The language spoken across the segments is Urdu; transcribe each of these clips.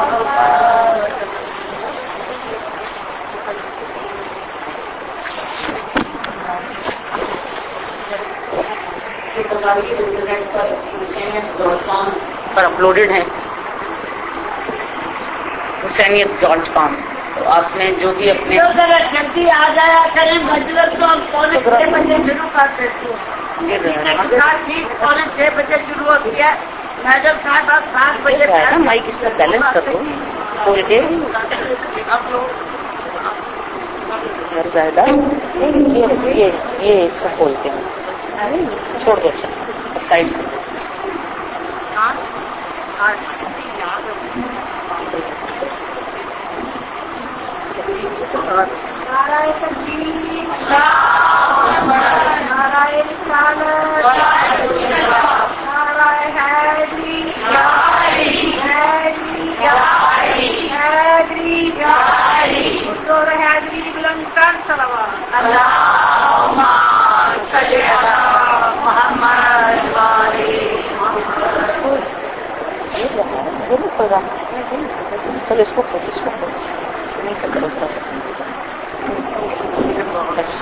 پر اپلوڈڈ ہیں حسینیت.com. تو آپ نے جو بھی اپنے جلدی آ جایا کریں مجلس تو ہم پونے 6 بجے شروع کر دیتے ہیں. 6 بجے شروع ہوتی ہے. میڈم صاحب آپ 7 بجے مائک اس کا بیلنس کر دو کھول کے. یہ اس کا کھولتے ہیں چھوڑ دو. اچھا سائڈ چلو اس کو نہیں چل رہا بس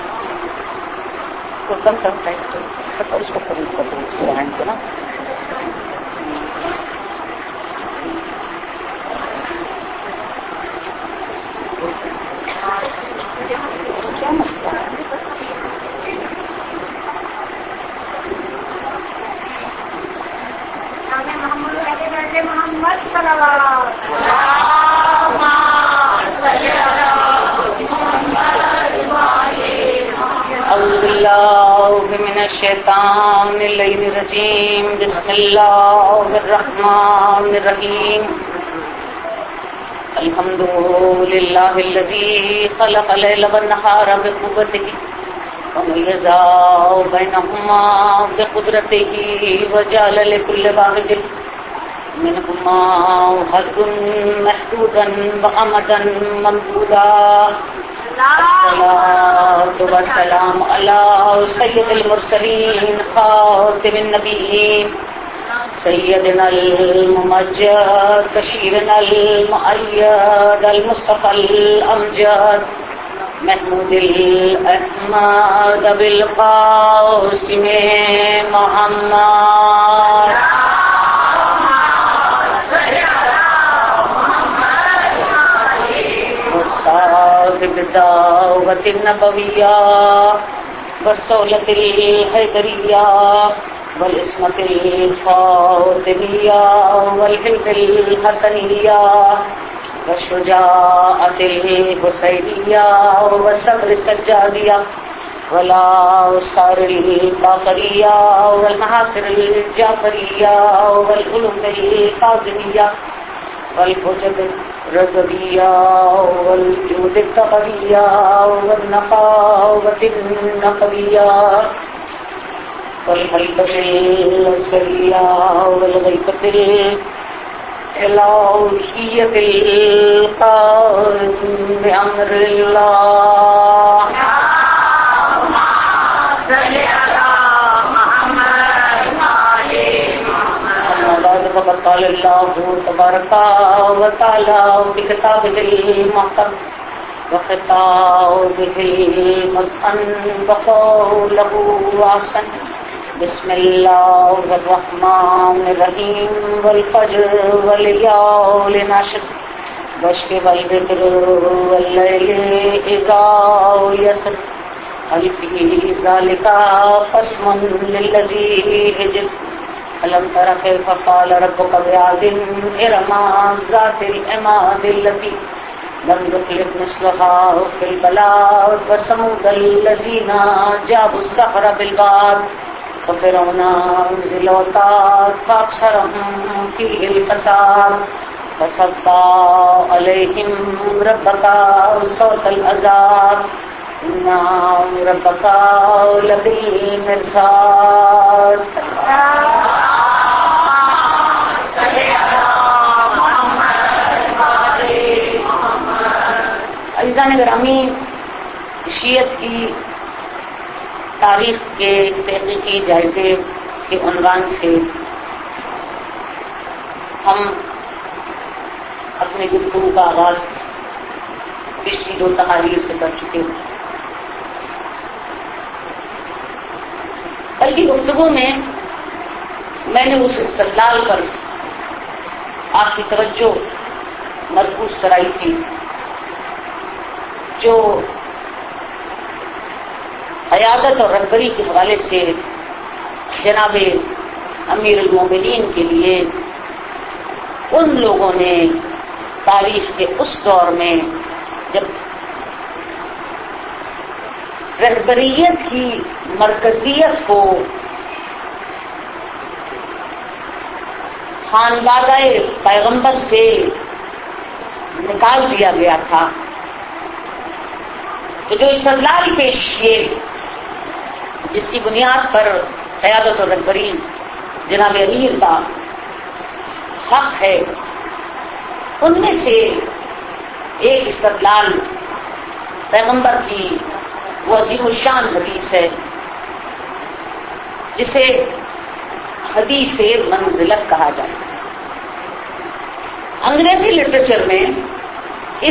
کم ٹائٹ اور اس کو خرید کر دو اس ہینڈ کو نا. کیا مسئلہ ہے؟ محمد صلی اللہ اعوذ باللہ من الشیطان الرجیم. بسم اللہ الرحمن الرحیم. الحمد للہ الذی خلق اللیل والنہار بقوتہ ومیز بینہما بقدرتہ وجعل لکل واحد منہما حظا محدودا وامدا ممدودا. الصلاة والسلام علی سید المرسلین خاتم النبیین سیدنا الممجد بشیرنا المؤید المصطفى الامجد محمود الاحمد بالقاسم محمد. صاحب الدعوة النبوية والصولة الحيدرية والعصمة الفاطمية والحلف الحسنية والشجاعة الحسينية والصبر السجادية والآثار الباقرية والمحاصر الجعفرية والعلوم الكاظمية والحجب الرضوية والجود التقوية والنقاوة النقوية والخلقة الأسرية والغيبة الإلهية القائم بأمر الله. فقد قال الله تبارك وتعالى في كتابه المحكم وخطابه المتقن وقوله أحسن. بسم الله الرحمن الرحيم. والفجر والليل عشر والشفع والوتر والليل إذا يسر هل في ذلك قسم للذي هجر. ألم تر كيف فعل ربك بعاد إرم ذات العماد التي لم يخلق مثلها في البلاد وثمود الذين جابوا الصخر بالواد وفرعون ذي الأوتاد فأبصرهم فيه الفساد فصب عليهم ربك صوت العذاب إن ربك لبالمرصاد. عزیزان گرامی، شیعت کی تاریخ کے تحقیقی جائزے کے عنوان سے ہم اپنے گفتگو کا آغاز پچھلی 2 تقاریر سے کر چکے ہیں. کل کی گفتگو میں نے اس استدلال پر آپ کی توجہ مرکوز کرائی تھی جو قیادت اور رہبری کے حوالے سے جناب امیر المومنین کے لیے ان لوگوں نے تاریخ کے اس دور میں جب رہبریت کی مرکزیت کو خانوادہ پیغمبر سے نکال دیا گیا تھا، تو جو استدلال پیش کیے جس کی بنیاد پر قیادت اور رہبری جناب امیر کا حق ہے، ان میں سے ایک استدلال پیغمبر کی وہ عظیم الشان حدیث ہے جسے حدیث منزلت کہا جاتا ہے. انگریزی لٹریچر میں اس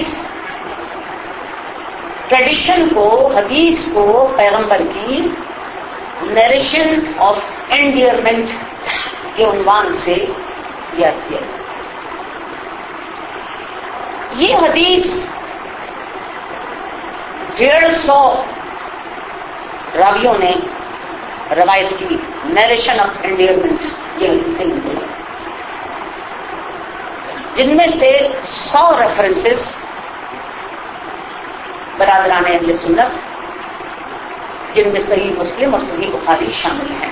ٹریڈیشن کو، حدیث کو پیغمبر کی نیریشن آف انڈیئرمنٹ کے عنوان سے یاد کیا. یہ حدیث 150 راویوں نے روایت کی. نیریشن آف انڈیئرمنٹ یہ حدیث ہے، جن میں سے 100 ریفرنسز برادران اہل سنت، جن میں صحیح مسلم اور صحیح بخاری شامل ہیں.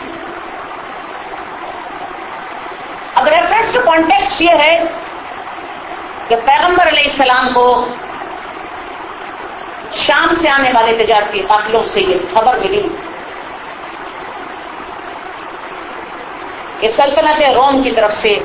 اب ریفرنس ٹو کانٹیکسٹ یہ ہے کہ پیغمبر علیہ السلام کو شام سے آنے والے تجارتی قافلوں سے یہ خبر ملی کہ سلطنت روم کی طرف سے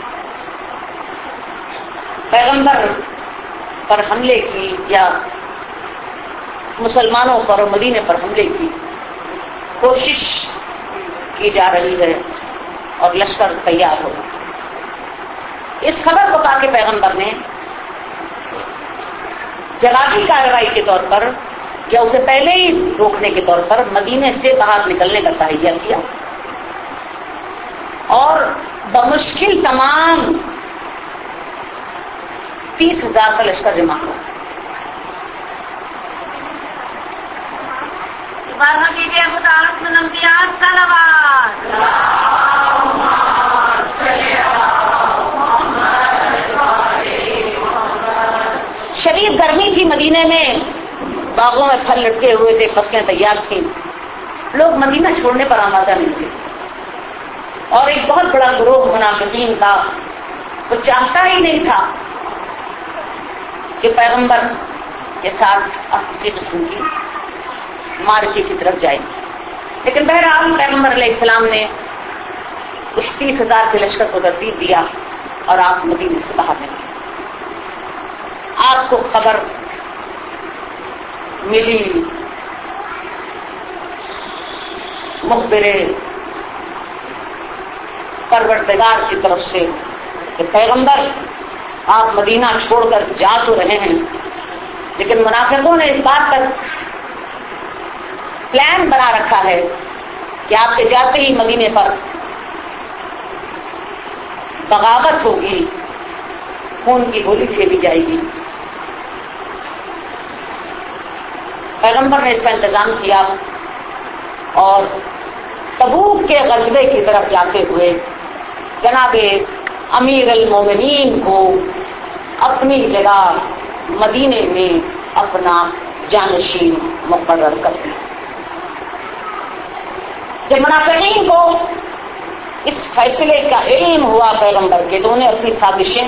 پیغمبر پر حملے کی یا مسلمانوں پر اور مدینے پر حملے کی کوشش کی جا رہی ہے اور لشکر تیار ہو. اس خبر کو پا کے پیغمبر نے جوابی کارروائی کے طور پر یا اسے پہلے ہی روکنے کے طور پر مدینے سے باہر نکلنے کا تہیہ کیا اور بمشکل تمام 30,000 کا لشکر جمع ہوا. کیجیے متعارف نمبیات صلوات. شدید گرمی تھی مدینے میں، باغوں میں پھل لٹکے ہوئے تھے، فصلیں تیار تھیں، لوگ مدینہ چھوڑنے پر آمادہ نہیں تھے. اور ایک بہت بڑا گروہ منافقین کا وہ چاہتا ہی نہیں تھا کہ پیغمبر کے ساتھ اب کسی قسم کی مارکے کی طرف جائے. لیکن بہرحال پیغمبر علیہ السلام نے اس 30,000 کے لشکر کو ترتیب دیا اور آپ مدینے سے باہر نکلے. آپ کو خبر ملی مخبر پروردگار کی طرف سے کہ پیغمبر آپ مدینہ چھوڑ کر جا تو رہے ہیں، لیکن منافقوں نے اس بات پر پلان بنا رکھا ہے کہ آپ کے جاتے ہی مدینے پر بغاوت ہوگی، خون کی گولی کھیلی جائے گی. پیغمبر نے اس کا انتظام کیا اور تبوک کے غزوے کی طرف جاتے ہوئے جناب امیر المومنین کو اپنی جگہ مدینے میں اپنا جانشین مقرر کر دیا. جب منافقین کو اس فیصلے کا علم ہوا پیغمبر کے، تو انہیں اپنی سازشیں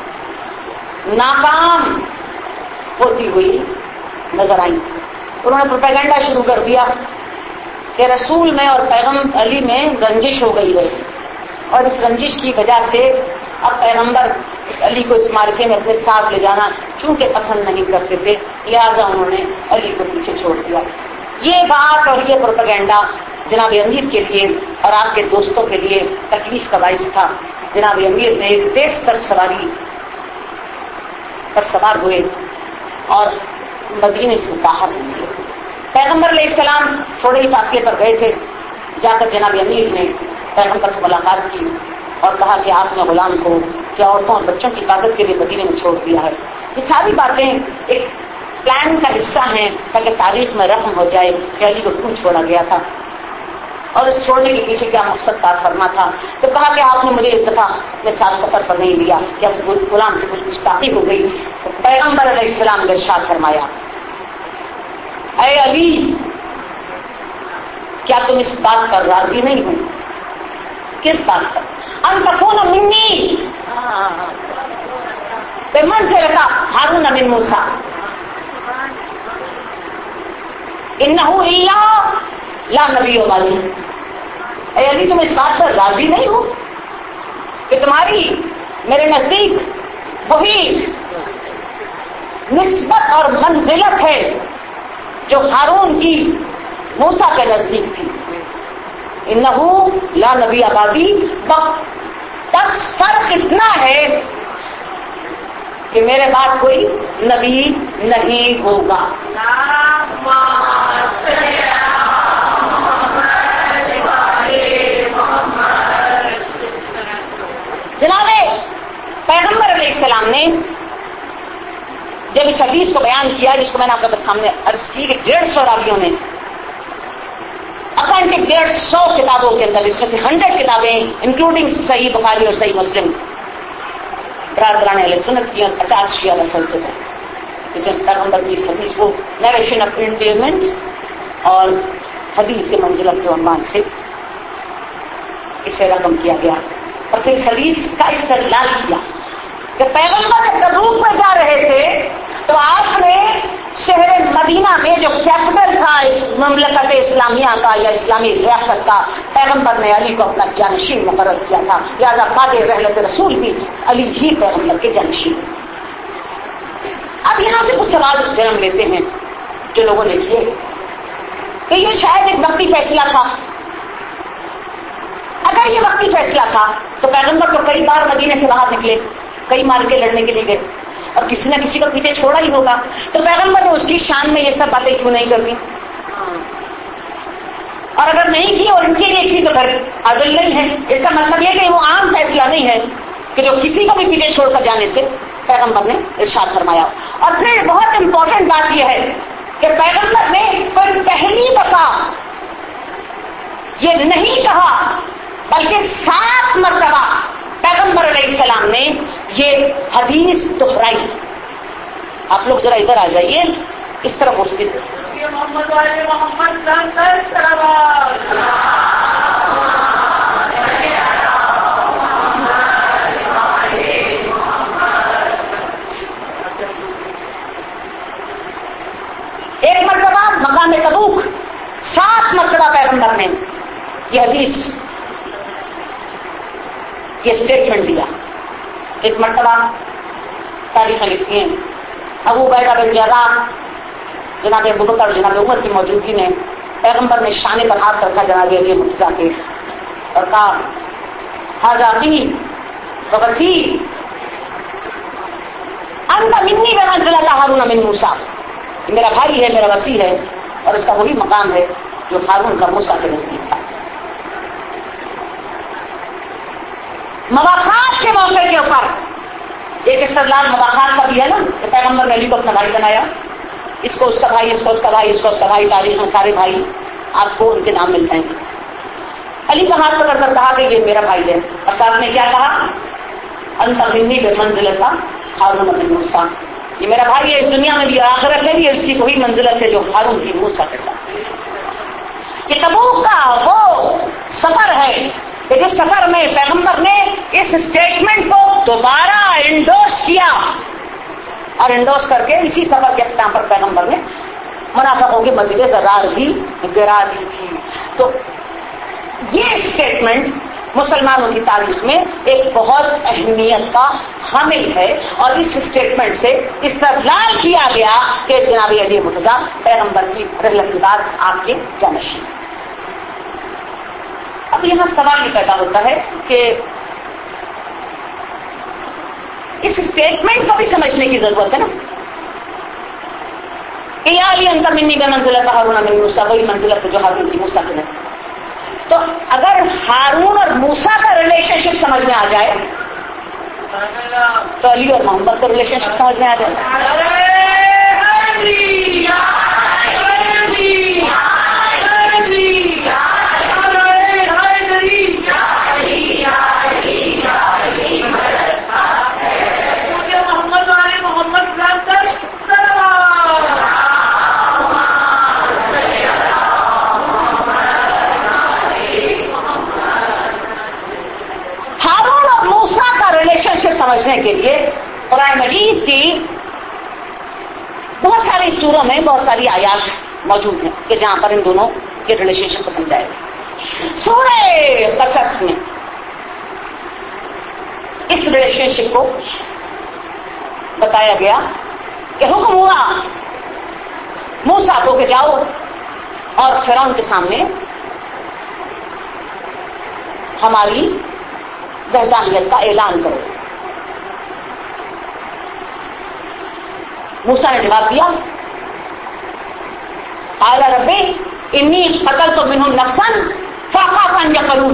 ناکام ہوتی ہوئی نظر آئیں. انہوں نے پروپیگنڈا شروع کر دیا کہ رسول میں اور پیغمبر علی میں رنجش ہو گئی ہے، اور اس رنجش کی وجہ سے اب پیغمبر علی کو اس معرکے میں اپنے ساتھ لے جانا چونکہ پسند نہیں کرتے تھے، لہذا انہوں نے علی کو پیچھے چھوڑ دیا. یہ بات اور یہ پروپیگنڈا جناب امیر کے لیے اور آپ کے دوستوں کے لیے تکلیف کا باعث تھا. جناب امیر نے ایک تیز تر سواری پر سوار ہوئے اور مدینے سے باہر نکلے. پیغمبر علیہ السلام تھوڑے ہی فاصلے پر گئے تھے. جا کر جناب امیر نے پیغمبر سے ملاقات کی اور کہا کہ آپ نے غلام کو کیا عورتوں اور بچوں کی حفاظت کے لیے مدینے میں چھوڑ دیا ہے. یہ ساری باتیں ایک پلان کا حصہ ہیں تاکہ تاریخ میں رقم ہو جائے کہ علی کو کیوں چھوڑا گیا تھا اور اس چھوڑنے کے پیچھے کیا مقصد کا فرما تھا. تو کہا کہ آپ نے مجھے اس دفعہ اپنے ساتھ سفر پر نہیں لیا یا غلام سے کچھ گستاخی ہو گئی. تو پیغمبر علیہ السلام نے ارشاد فرمایا اے علی کیا تم اس بات پر راضی نہیں ہو؟ کس بات پر؟ ان تکون منی بمنزلۃ ہارون من موسیٰ انہ الا لا نبی بعدی. اے علی تم اس بات پر راضی نہیں ہو کہ تمہاری میرے نزدیک وہی نسبت اور منزلت ہے جو ہارون کی موسیٰ کے نزدیک تھی. انہ لا نبی بعدی. بس فرق اتنا ہے کہ میرے بعد کوئی نبی نہیں ہوگا. جناب پیغمبر علیہ السلام نے جب اس حدیث کو بیان کیا جس کو میں نے آپ کے سامنے عرض کی کہ 150 راویوں نے اتھینٹک 150 کتابوں کے اندر اس میں سے 100 کتابیں انکلوڈنگ صحیح بخاری اور صحیح مسلم برادران اہل سنت کی اور 50 شیعہ نسل سے جس میں پیغمبر کی حدیث کو نیریشن آف انٹیلمنٹ اور حدیث کے منزلت کے عنوان سے اسے رقم کیا گیا. اور پھر حدیث کا استدلال کیا کہ پیغمبر تبوک میں جا رہے تھے تو آپ نے شہر مدینہ میں جو کیپٹل تھا اس مملکت اسلامیہ کا یا اسلامی ریاست کا پیغمبر نے علی کو اپنا جانشین مقرر کیا تھا. لہٰذا بعد رحلت رسول بھی علی ہی پیغمبر کے جانشین. اب یہاں سے کچھ سوال جنم لیتے ہیں جو لوگوں نے کیے کہ یہ شاید ایک وقتی فیصلہ تھا. اگر یہ وقتی فیصلہ تھا تو پیغمبر تو کئی بار مدینے سے باہر نکلے, کئی مارکے لڑنے کے لیے گئے اور کسی نہ کسی کو پیچھے چھوڑا ہی ہوگا. تو پیغمبر نے اس کی شان میں یہ سب باتیں کیوں نہیں کرتی؟ اور اگر نہیں کی اور ان کے لیے کی تو پھر عدل نہیں ہے. اس کا مطلب یہ کہ وہ عام فیصلہ نہیں ہے کہ جو کسی کو بھی پیچھے چھوڑ کر جانے سے پیغمبر نے ارشاد فرمایا. اور پھر بہت امپورٹنٹ بات یہ ہے کہ پیغمبر نے کوئی پہلی دفعہ یہ نہیں کہا بلکہ 7 مرتبہ پیغمبر علیہ السلام نے یہ حدیث دہرائی. آپ لوگ ذرا ادھر آ جائیے, اس طرف اس کی ایک مرتبہ مقام تبوک 7 مرتبہ پیغمبر نے یہ حدیث یہ اسٹیٹمنٹ دیا. ایک مرتبہ تاریخ لکھتی ہیں ابو عبیدہ بن جراح جناب ابو بکر اور جناب عمر کی موجودگی میں پیغمبر نے شانے پر ہاتھ رکھا جناب علی مرتضیٰ کے اور کہا ھذا اخی ووصی انت منی بمنزلۃ ہارون من موسیٰ. میرا بھائی ہے, میرا وصی ہے اور اس کا وہی مقام ہے جو ہارون کا موسیٰ کے نزدیک تھا. مواخات کے موقع کے اوپر ایک استدلال مواخات کا بھی ہے نا کہ پیغمبر نے علی کو اپنا بھائی بنایا, اس کو اس کا بھائی, اس کو اس کا بھائی, اس کو اس کا بھائی. تاریخ میں سارے بھائی آپ کو ان کے نام مل جائیں گے. علی کا ہاتھ پکڑ کر کہا کہ یہ میرا بھائی ہے اور صاحب نے کیا کہا انت منی بمنزلۃ ہارون من موسیٰ. یہ میرا بھائی ہے, اس دنیا میں بھی آخرت میں بھی اس کی وہی منزلت ہے جو ہارون کی موسیٰ کے ساتھ. یہ تبوک کا وہ سفر ہے کہ جس سفر میں پیغمبر نے اس اسٹیٹمنٹ کو دوبارہ انڈورس کیا اور انڈورس کر کے اسی سفر کے اختتام پر پیغمبر نے منافقوں کی مسجد زرار بھی گرا دی تھی. تو یہ اسٹیٹمنٹ مسلمانوں کی تاریخ میں ایک بہت اہمیت کا حامل ہے اور اس اسٹیٹمنٹ سے استدلال کیا گیا کہ جناب علی مرتضیٰ پیغمبر کی رحلت کے بعد آپ کے جانشین. اب یہاں سوال یہ پیدا ہوتا ہے کہ इस स्टेटमेंट को भी समझने की जरूरत है ना कि या अली अंतर मिन्नी का मंजिलत हारून मिन मूसा, वही मंजिलत जो हारून की मूसा के नजदीक। तो अगर हारून और मूसा का रिलेशनशिप समझ में आ जाए तो अली और मोहम्मद का रिलेशनशिप समझ में आ जाए। समझने के लिए कुरान मजीद की बहुत सारी सूरों में बहुत सारी आयात मौजूद हैं कि जहां पर इन दोनों के रिलेशनशिप को समझाया। सूरह कसस में इस रिलेशनशिप को बताया गया कि हुक्म हुआ मूसा को कि जाओ और फिरौन के सामने हमारी वहदानियत का ऐलान करो। मूसा ने जवाब दिया, आला रब्बी इन्नी कतलतु मिनहुम नफ्सन फअखाफु अन यक़तलून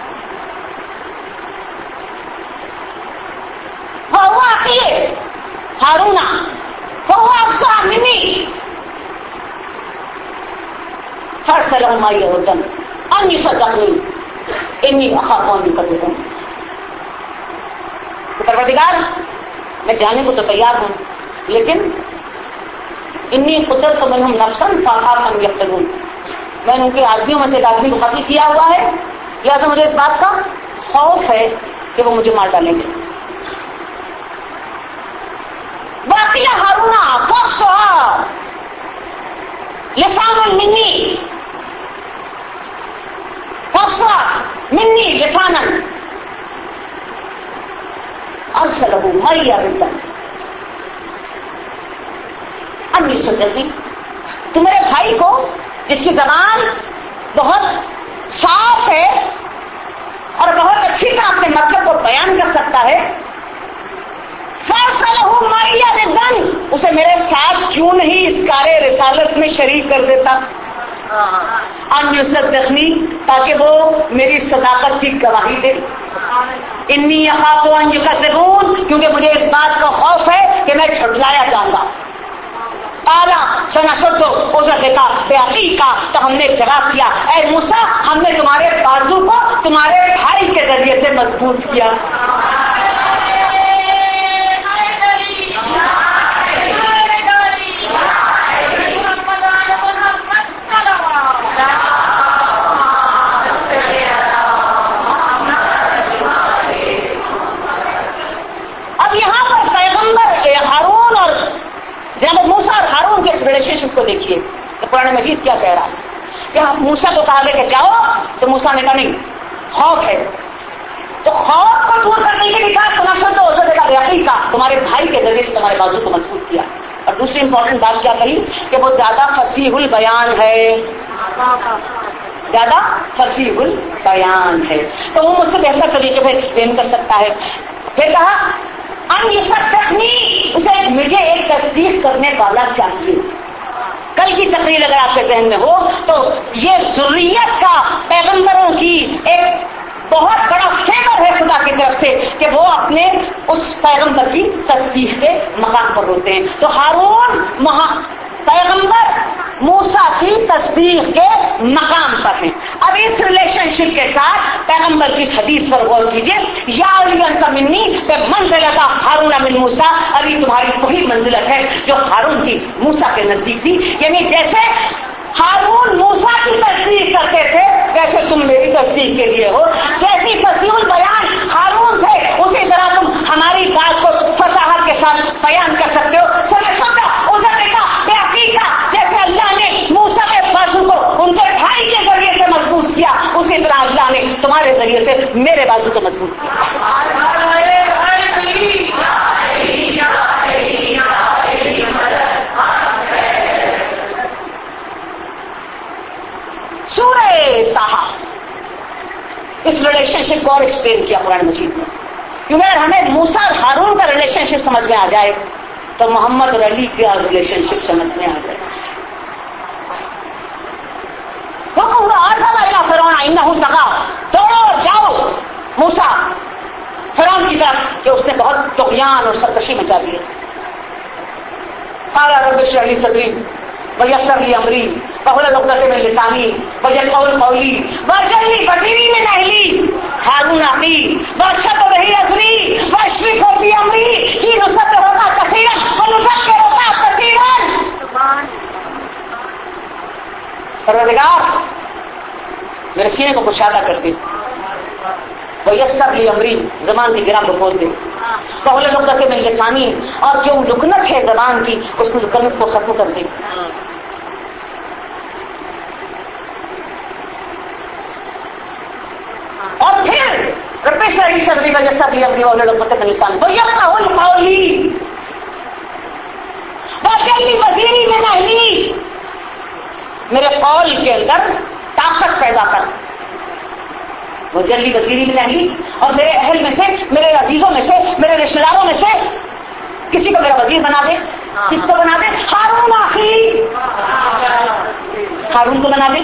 वहुवा अखी हारून फहुवा अफ़सह मिन्नी फअरसलहु माई यरदन अन युसद्दिक़ून इन्नी अख़ाफ़ु अन युकज़्ज़िबून। परवरदिगार, मैं जाने को तो तैयार हूं, लेकिन इन्नी कुदरत तो मिनहुम नफ्सन फअखाफु अन यक़तलून, मैंने उनके आदमियों में से एक आदमी को कत्ल किया हुआ है, लिहाजा मुझे इस बात का खौफ है कि वो मुझे मार डालेंगे। वाक़िया हारूना फअफ़सह लिसानन मिन्नी फअफ़सह मिन्नी लिसानन अरसलहु माई यरदन तुम्हारे भाई को जिसकी जबान बहुत साफ है और बहुत अच्छी तरह अपने मतलब को बयान कर सकता है, फअरसलहु माई यरदन, उसे मेरे साथ क्यों नहीं इस कार्य रिसालत में शरीक कर देता, अन युसद्दिक़नी, ताकि वो मेरी सदाकत की गवाही दे। इन्नी अख़ाफ़ु अन युकज़्ज़िबून, क्योंकि मुझे इस बात का खौफ है कि मैं झुठलाया जाऊंगा। आला सनशुद्दु उज़रका बेअक़ीका, तो हमने जवाब दिया, ऐ मूसा, हमने तुम्हारे बाजू को तुम्हारे भाई के जरिए से मजबूत किया। अब यहाँ पर पैगंबर हारून और जनाब मूसा और हारून के रिलेशनशिप को देखिए तो कुरान मजीद क्या कह रहा है कि आप मूसा को कहा लेके जाओ, तो मूसा ने कहा नहीं, खौफ है, तो खौफ को दूर करने के लिए कहा सनशुद्दु उज़रका बेअक़ीका, तुम्हारे भाई के जरिए से तुम्हारे बाजू को मजबूत किया। और दूसरी इंपॉर्टेंट बात क्या कही कि वो ज्यादा फसीहुल बयान है, ज्यादा फसीहुल बयान है, तो वो मुझसे बेहतर तरीके से एक्सप्लेन कर सकता है। फिर कहा अन युसद्दिक़नी, उसे मुझे एक तस्दीक करने वाला चाहिए। कल की तकरीर अगर आपके ज़हन में हो तो ये ज़ुर्रियत का पैगंबरों की एक बहुत बड़ा फेवर है खुदा की तरफ से कि वो अपने उस पैगंबर की तस्दीक के मकाम पर होते हैं। तो हारून पैगंबर मूसा की तस्दीक के मकाम पर हैं। अब इस रिलेशनशिप के साथ पैगंबर की हदीस पर गौर कीजिए, या अली अंत मिन्नी मंज़िलत हारून मिन मूसा, अली तुम्हारी वही मंजिलत है जो हारून की मूसा के नजदीक थी। यानी जैसे हारून मूसा की तस्दीक करते थे वैसे तुम मेरी तस्दीक के लिए हो। जैसी फसीहुल बयान हारून थे उसी तरह तुम हमारी बात को फसाहत के साथ बयान कर सकते हो। जैसे अल्लाह ने मूसा के बाजू को उनके भाई के जरिए से मजबूत किया, उसी तरह अल्लाह ने तुम्हारे जरिए से मेरे बाजू को मजबूत किया। सूरह ताहा इस रिलेशनशिप को और एक्सप्लेन किया कुरान मजीद में। کیونکہ اگر ہمیں موسیٰ اور ہارون کا ریلیشن شپ سمجھ میں آ جائے تو محمد اور علی کا ریلیشن شپ سمجھ میں آ جائے. حکم ہوا آزم الا فرعون انہ طغی، دوڑو جاؤ موسیٰ فرعون کی طرف کہ اس نے بہت طغیان اور سرکشی مچا دی. قال رب اشرح لي صدري ويسر لي امري واحلل عقدة من لساني يفقهوا قولي واجعل لي وزيرا من اهلي هارون اخي واشرك به امري واشركه في امري كي نسبحك كثيرا ونذكرك كثيرا. پروردگار میرے سینے کو کشادہ کر دے، ویسر لی امری زبان کی گرام کو کھول دے، پہلے لقطہ کے میں لسانی اور جو لکنت ہے زبان کی اس کی لکنت کو ختم کر دے. اور پھر ربش علی صدری ویسر لی امری پہلے لقطہ کے لسانی ویفقهوا قولی واجعل لي وزیرا من اہلی، میرے قول کے اندر طاقت پیدا کر، وہ جلدی وزیری میں نہیں، اور میرے اہل میں سے، میرے عزیزوں میں سے، میرے رشتے داروں میں سے کسی کو میرا وزیر بنا دے. کس کو بنا دے؟ ہارون اخی، ہارون کو بنا دے.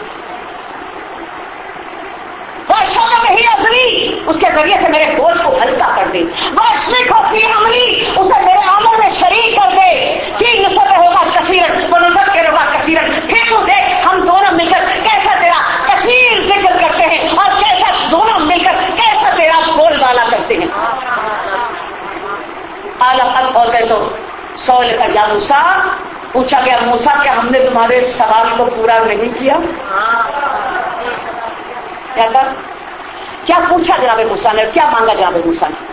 وہی اصلی اس کے ذریعے سے میرے بوجھ کو ہلکا کر دے. واشرکہ فی امری، اسے میرے عمل میں شریک کر دے. کہ نسبہ ہوگا کثیرن ونذکرہ کثیرن، پھر تو دیکھ ہم دونوں مل کر کیسا تیرا کثیر ذکر کرتے ہیں اور کیسا دونوں مل کر کیسا تیرا بول بالا کرتے ہیں. قال اور گئے تو سوال کا یا موسیٰ، پوچھا گیا موسیٰ کیا ہم نے تمہارے سوال کو پورا نہیں کیا؟ کیا پوچھا جناب موسیٰ نے، کیا مانگا جناب موسیٰ نے؟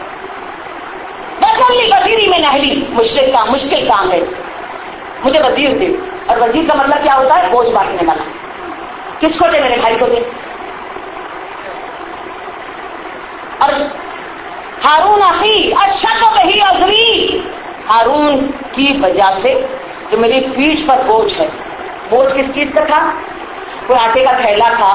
وزیری میں نہلی، مشکل کام ہے، مجھے وزیر دے. اور وزیر کا مطلب کیا ہوتا ہے؟ بوجھ بانٹنے والا. کس کو دے؟ میرے بھائی کو دے. اور ہارون اخی اشد بہی عذری، ہارون کی وجہ سے جو میری پیٹھ پر بوجھ ہے. بوجھ کس چیز کا تھا؟ کوئی آٹے کا تھیلا تھا،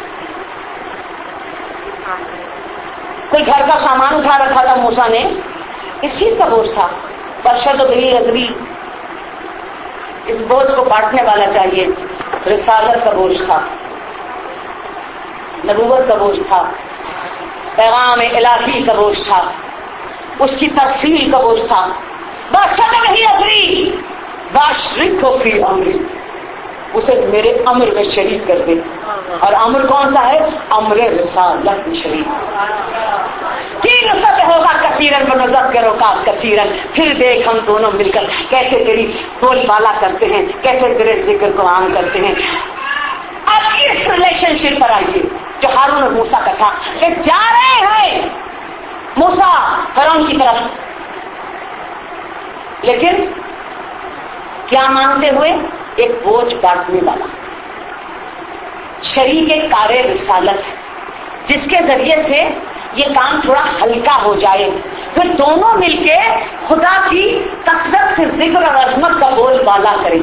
کوئی گھر کا سامان اٹھا رکھا تھا موسیٰ نے، اس چیز کا بوجھ تھا. اشد بہی عذری، اس بوجھ کو بانٹنے والا چاہیے. رسالت کا بوجھ تھا، نبوت کا بوجھ تھا، پیغام الہی کا بوجھ تھا، اس کی تفصیل کا بوجھ تھا. بادشاہ نہیں اثری باشرکہ فی امری، اسے میرے امر میں شریک کر دے. اور امر کون سا ہے؟ امر رسالت میں شریک. کی نسبت ہوگا کثیرن ونذکرک کثیرن، پھر دیکھ ہم دونوں مل کر کیسے تیری بول بالا کرتے ہیں، کیسے تیرے ذکر کو عام کرتے ہیں. اب اس ریلیشن شپ پر آئیے جو ہارون اور موسیٰ کا تھا کہ جا رہے ہیں موسیٰ فرعون کی طرف، لیکن کیا مانگتے ہوئے؟ ایک بوجھ بانٹنے والا، شریک کار رسالت، جس کے ذریعے سے یہ کام تھوڑا ہلکا ہو جائے. پھر دونوں مل کے خدا کی کثرت سے ذکر اور عظمت کا بول بالا کریں.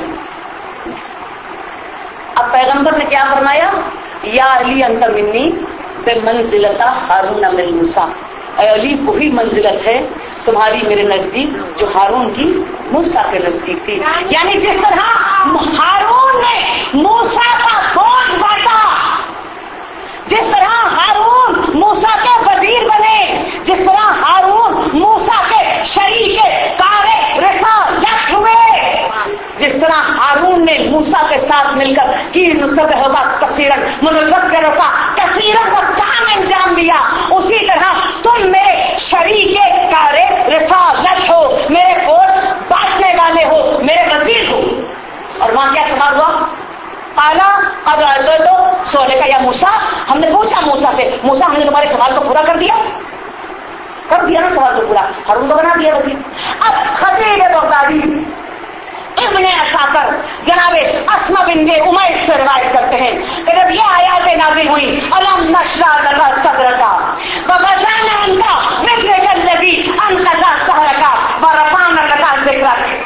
اب پیغمبر نے کیا فرمایا؟ یا علی انت منی بمنزلۃ ہارون من موسیٰ، اے علی وہی منزلت ہے تمہاری میرے نزدیک جو ہارون کی موسیٰ کے نزدیک تھی. یعنی جس طرح ہارون نے موسیٰ کا بوجھ بانٹا، جس طرح ہارون موسیٰ کے وزیر بنے، جس طرح ہارون موسیٰ کے شریک کار رسالت ہوئے، جس طرح ہارون نے موسیٰ کے ساتھ مل کر کی نسبہ ہوگا کثیرن منذکرک کثیرن کا کام انجام دیا، اسی طرح تم میرے شریک کار رسالت ہو، میرے بوجھ بانٹنے والے ہو، میرے وزیر ہو. اور وہاں کیا سوال ہوا؟ پالا اب سوالے کا یا موسیٰ، ہم نے پوچھا موسیٰ سے، موسیٰ ہم نے تمہارے سوال کو پورا کر دیا نا سوال کو پورا، ہارون کو بنا دیا وزیر. اب خطیب بغدادی ابن اساکر جناب اسما بن امیہ سے روایت کرتے ہیں کہ جب یہ آیات نازل ہوئی الم نشرح لک صدرک ووضعنا عنک وزرک الذی انقض ظہرک ورفعنا لک ذکرک،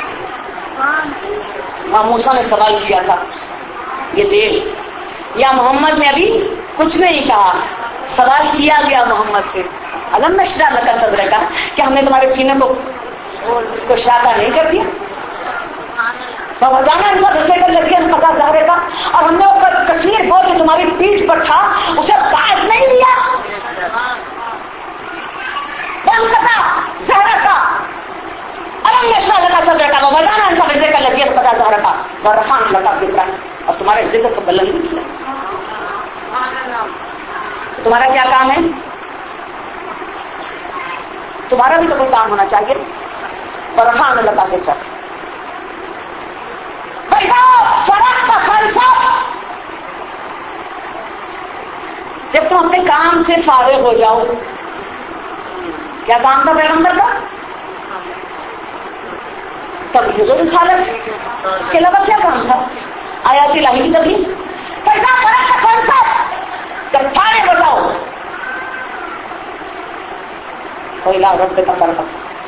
موسیٰ نے سوال کیا تھا یہ دیکھ یا محمد نے ابھی کچھ نہیں کہا، سوال کیا گیا محمد سے अलम नशरह लका सदरक, कि हमने तुम्हारे सीने को कुशादा नहीं कर दिया। तो वजाना इनका हृदय कर लगे पता जहरे का, और हमने वो कश्मीर बोझ जो तुम्हारी पीठ पर था उसे काट नहीं लिया। जहरा का अलम नशरह लका सदरक, वो वजाना इनका हृदय कर लगे पता जहरा का, और रफान लका जिक्रा, और तुम्हारे जिक्र को बुलंद किया। तुम्हारा क्या काम है? तुम्हारा भी तो कोई काम होना चाहिए। और रफान लका जिक्रा, फर्क का फलसफा, जब तुम अपने काम से फारिग हो जाओ, क्या काम था पैगंबर का? तब ये जो रिसालत, इसके अलावा क्या काम था? आयात इलाही की तभी कैसा फर्क का फलसफा, जब फारिग हो जाओ पहला रब का फर्क,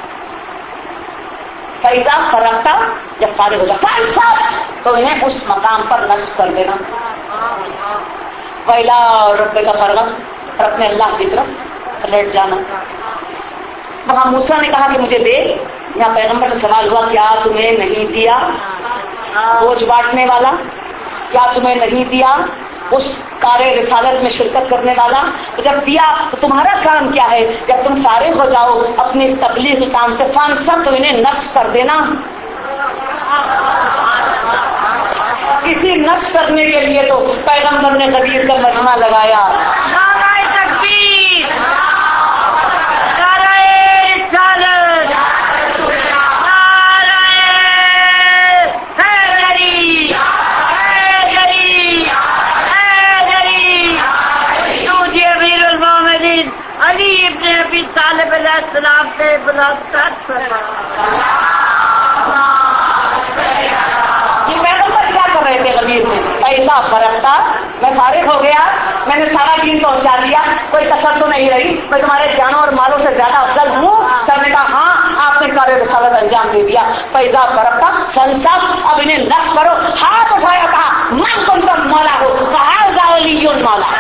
फैजा फरकता, जब फारिग हो जाए तो इन्हें उस मकाम पर नस्ब कर देना। पहला रब का फर्क, अपने अल्लाह की तरफ लौट जाना। वहां मूसा ने कहा कि मुझे दे, यहाँ पैगंबर से सवाल हुआ क्या तुम्हें नहीं दिया बोझ बांटने वाला, क्या तुम्हें नहीं दिया उस कार्य रिसालत में शिरकत करने वाला? तो जब दिया तो तुम्हारा काम क्या है? जब तुम फारिग हो जाओ अपने तबलीग काम से सब तो इन्हें नफ्स कर देना। किसी नफ्स करने के लिए तो पैगंबर ने गदीर का मजमा लगाया। सलाम से बुलाकर ये पैगंबर क्या कर रहे थे गदीर में? ऐसा फर्क था, मैं फारिग हो गया, मैंने सारा दीन पहुंचा दिया, कोई कसर तो नहीं रही, मैं तुम्हारे जानों और मालों से ज्यादा अफजल हूँ। सर ने कहा हाँ आपने कार्य रिसालत अंजाम दे दिया। पैदा फर्क था संसाब, अब इन्हें नष्ट करो। हाथ उठाया, कहा मैं तुम मौला हो, कहा मौला।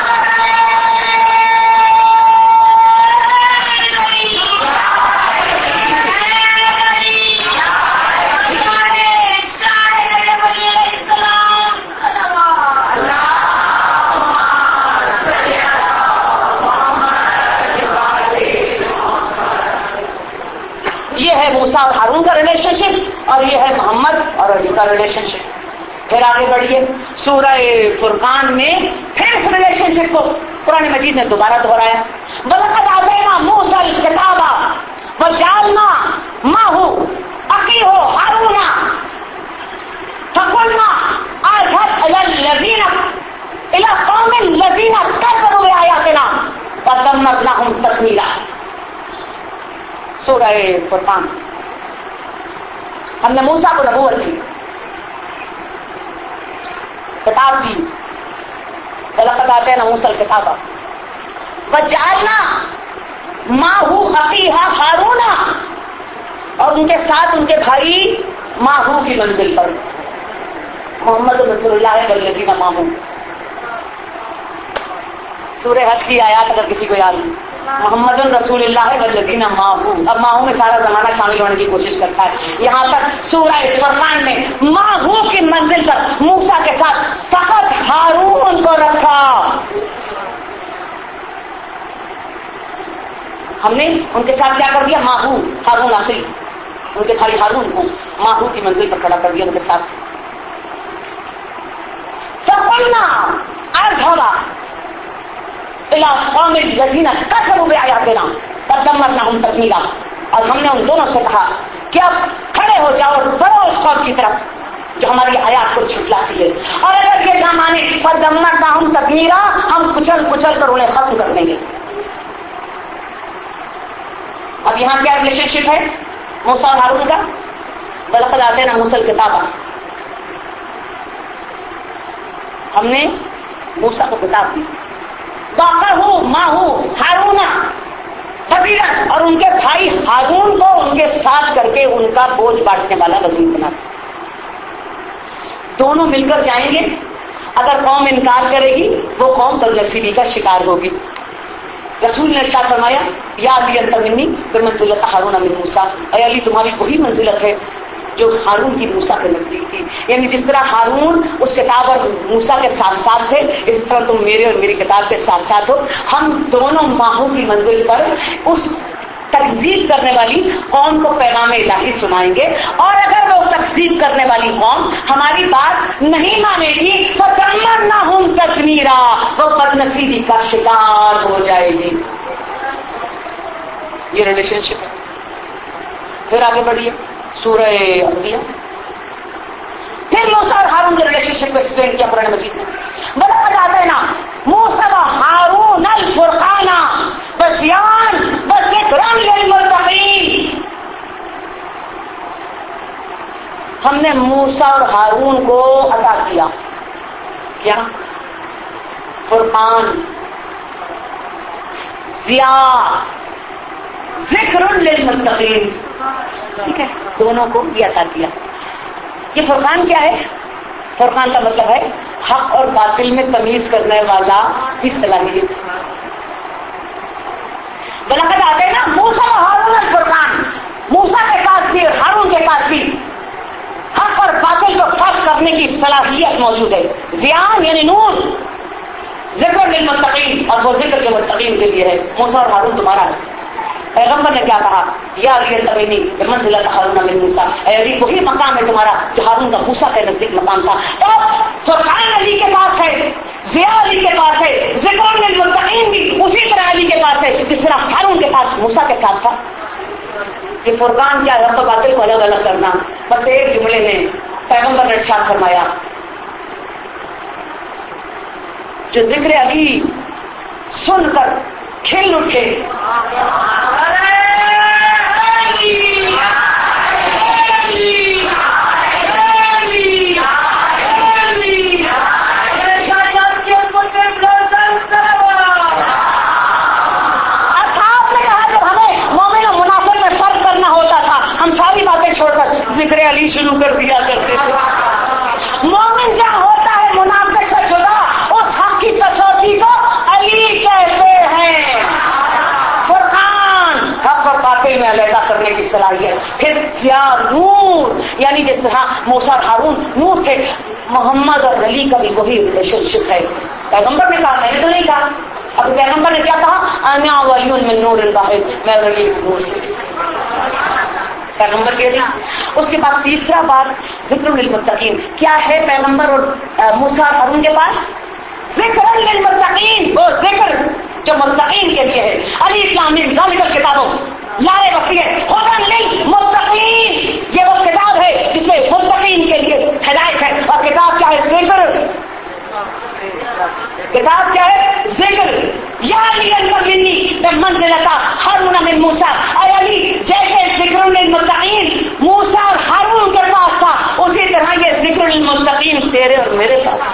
ये है मूसा और हारून का रिलेशनशिप, और ये है मोहम्मद और अली का रिलेशनशिप। फिर आगे बढ़िए, सूरह फुरकान में फिर इस रिलेशनशिप को कुरान मजीद ने दोबारा दोहराया। वलक़द आतैना मूसा किताबा वजअलना माहू अखीहु हारूना फक़ुलना अज़हब इला क़ौमिल लज़ीना कज़्ज़बू बिआयातिना फदम्मरनाहुम तदमीरा। सूरह फुरकान। हमने मूसा को नबूवत दी, किताब दी, वलक़द आतैना मूसा किताबा वजअलना माहू अखीहा हारूना, और उनके साथ उनके भाई माहू की मंजिल पर मोहम्मद रसूलुल्लाह वल्लज़ीना माहू। सूरह हज की आयत अगर किसी को याद नहीं, मोहम्मद रसूलुल्लाह वल्लज़ीना माहू। अब माहू में सारा जमाना शामिल होने की कोशिश करता है। यहाँ पर सूरह फुरकान में माहू की मंजिल पर मूसा के साथ फकत हारून को रखा। हमने उनके साथ क्या कर दिया? माहू, हारून आखिरी, उनके भाई हारून को माहू की मंजिल पर खड़ा कर दिया उनके साथ। फक़ुलना अज़हब इला क़ौमिल लज़ीना कज़्ज़बू बिआयातिना फदम्मरनाहुम तदमीरा। और हमने उन दोनों से कहा कि अब खड़े हो जाओ और बढ़ो उस कौम की तरफ जो हमारी आयात को झुठलाती है, और अगर ये ना माने फदम्मरनाहुम तदमीरा, हम कुचल कुचल कर उन्हें खत्म कर देंगे। अब यहाँ क्या रिलेशनशिप है मूसा और हारून का? वलक़द आतैना मूसा किताबा, हमने मूसा को किताब दी, वाक़अहू माहू हारूना वज़ीरन, और उनके भाई हारून को उनके साथ करके उनका बोझ बांटने वाला वज़ीर बना। दोनों मिलकर जाएंगे, अगर कौम इनकार करेगी वो कौम बदनसीबी का शिकार होगी। رسول نے ارشاد فرمایا یا علی انت منی بمنزلۃ ہارون من موسیٰ، اے علی تمہاری وہی منزلت ہے جو ہارون کی موسیٰ کے نزدیک تھی. یعنی جس طرح ہارون اس کتاب اور موسیٰ کے ساتھ ساتھ تھے، اس طرح تم میرے اور میری کتاب کے ساتھ ساتھ ہو. ہم دونوں ماہوں کی منزل پر اس تکذیب کرنے والی قوم کو پیغام الہی سنائیں گے، اور اگر وہ تکذیب کرنے والی قوم ہماری بات نہیں مانے گی تو دمرناہم تدمیرا، وہ بدنصیبی کا شکار ہو جائے گی. یہ ریلیشن شپ ہے. پھر آگے بڑھیے سورہ انبیاء. پھر موسیٰ اور ہارون کے ریلیشن شپ کو ایکسپلین کیا قرآن مجید میں. بلقد آتینا موسیٰ وہارون الفرقان بضیاء وذکرا للمتقین. ہم نے موسیٰ اور ہارون کو عطا کیا کیا؟ فرقان، ضیاء، ذکر للمتقین. ٹھیک ہے، دونوں کو یہ عطا کیا. یہ فرقان کیا ہے؟ فرقان کا مطلب ہے حق اور باطل میں تمیز کرنے والا کی صلاحیت. بلقد آتینا موسیٰ وہارون الفرقان، موسیٰ کے پاس بھی اور ہارون کے پاس بھی حق اور باطل کو فرق کرنے کی صلاحیت موجود ہے. ضیاء یعنی نور، ذکر للمتقین، اور وہ ذکر کے متقین کے لیے ہے. موسیٰ اور ہارون تمہارا ہے. پیغمبر نے کیا کہا؟ یا علی التبینی منزلۃ ہارون من موسیٰ، اے علی وہی مقام ہے تمہارا جو ہارون کا موسیٰ کے نزدیک مقام تھا. تو فرقان علی کے پاس ہے، ضیاء علی کے پاس ہے، ذکر للمتقین بھی اسی طرح علی کے پاس ہے جس طرح ہارون کے پاس موسیٰ کے ساتھ تھا. یہ فرقان کیا؟ حق و باطل کو الگ الگ کرنا. بس ایک جملے میں پیغمبر نے ارشاد فرمایا جو ذکر علی سن کر کھل اٹھے ذکر علی شروع کر دیا کرتے تھے. مومن جہاں ہوتا ہے منافق سے جدا، اس حق کی کسوٹی کو علی کہتے ہیں. فرقان حق اور باطل میں علیحدہ کرنے کی صلاحیت. پھر کیا نور، یعنی جس طرح موسیٰ اور ہارون نور تھے، محمد اور علی کا بھی وہی ریلیشن شپ ہے. پیغمبر نے کہا، میں نے تو نہیں کہا. اب پیغمبر نے کیا کہا؟ انا ولی من نور الواحد، میں ولی نور سے. پیغمبر کہہ دیا. اس کے بعد تیسرا بات ذکر للمتقین. کیا ہے پیغمبر اور موسیٰ اور ہارون کے پاس؟ ذکر للمتقین، وہ ذکر جو متقین کے لیے ہے. علی اسلام نے ذالک الکتاب لائے وقتی ہے ہدی للمتقین، یہ وہ کتاب ہے جس میں متقین کے لیے ہدایت ہے. اور کتاب کیا ہے؟ ذکر. کتاب کیا ہے؟ ذکر. یا علی المنی بمنزلۃ ہارون من موسیٰ، اے علی جیسے ذکر للمتقین موسیٰ اور ہارون کے پاس تھا، اسی طرح یہ ذکر للمتقین تیرے اور میرے پاس.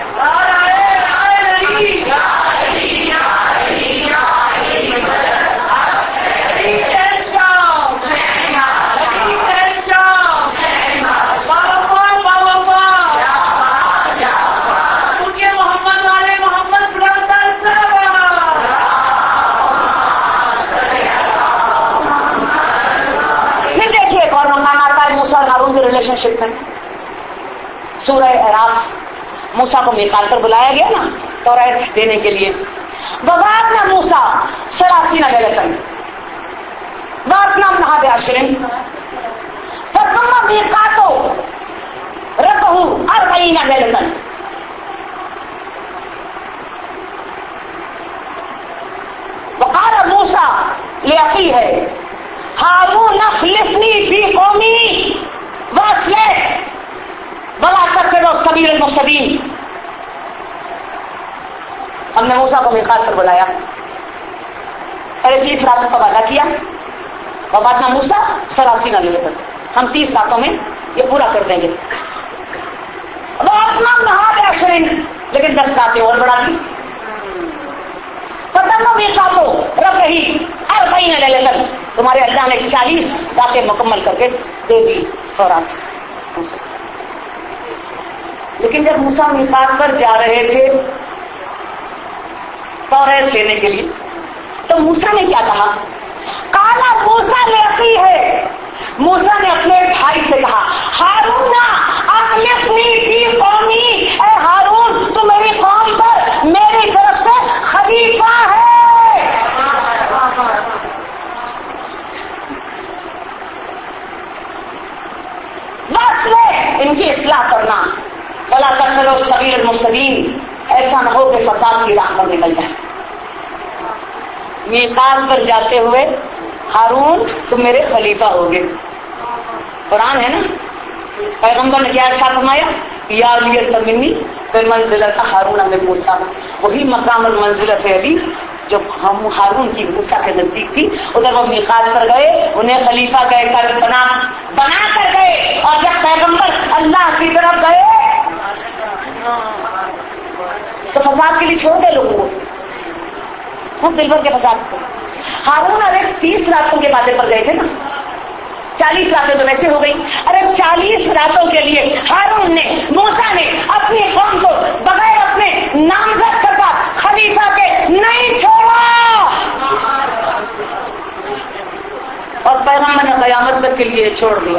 ریلیشن شپ میں سورہ اعراف موسیٰ کو میقات پر بلایا گیا نا توریت دینے کے لیے. وَوَعَدْنَا مُوسَىٰ 30 لَيْلَةً وَأَتْمَمْنَاهَا بِعَشْرٍ فَتَمَّ مِيقَاتُ رَبِّهِ 40 لَيْلَةً. وَقَالَ مُوسَىٰ لِأَخِيهِ هَارُونَ اخْلِفْنِي فِي قَوْمِي بلا کرتے رہو سبیل المفسدین. ہم نے موسیٰ کو میقات پر بلایا، 30 راتوں کا وعدہ کیا. وبعدنا موسیٰ 30 لیلۃ، ہم 30 راتوں میں یہ پورا کر دیں گے. لیکن 10 راتیں اور بڑھا دی. تمہارے اللہ نے 40 راتیں مکمل کر کے دے دی فوراً. لیکن جب موسیٰ میقات پر جا رہے تھے توریت لینے کے لیے، تو موسیٰ نے کیا کہا؟ کالا موسیٰ لقی ہے، موسیٰ نے اپنے بھائی سے کہا ہارون اخلفنی فی قومی، اے ہارون تو میری قوم پر میری طرف سے خلیفہ ہے۔ بس لے ان کی اصلاح کرنا، ولا تتبعوا سبیل المفسدین، ایسا نہ ہو کہ فساد کی راہ پر نکل جائے۔ میقات پر جاتے ہوئے ہارون تم میرے خلیفہ ہوگے، قرآن ہے نا۔ پیغمبر نے کیا ارشاد فرمایا؟ یا علی تمنی بمنزلۃ ہارون من موسیٰ، وہی مقام المنزلت علی جو ہم ہارون کی موسیٰ کے نزدیک تھی، ادھر وہ میقات پر گئے، انہیں خلیفہ بنا کر گئے، اور جب پیغمبر اللہ کی طرف گئے تو فساد کے لیے چھوڑ دے لوگوں کو، خود دل بھر کے فساد کو۔ ہارون علیہ 30 راتوں کے وعدے پر گئے تھے نا، 40 راتیں تو ویسے ہو گئی، ارے 40 راتوں کے لیے ہارون نے، موسیٰ نے اپنی قوم کو بغیر اپنے نامزد کردہ خلیفہ کے نہیں چھوڑا، اور پیغمبر نے قیامت تک کے لیے چھوڑ دیا۔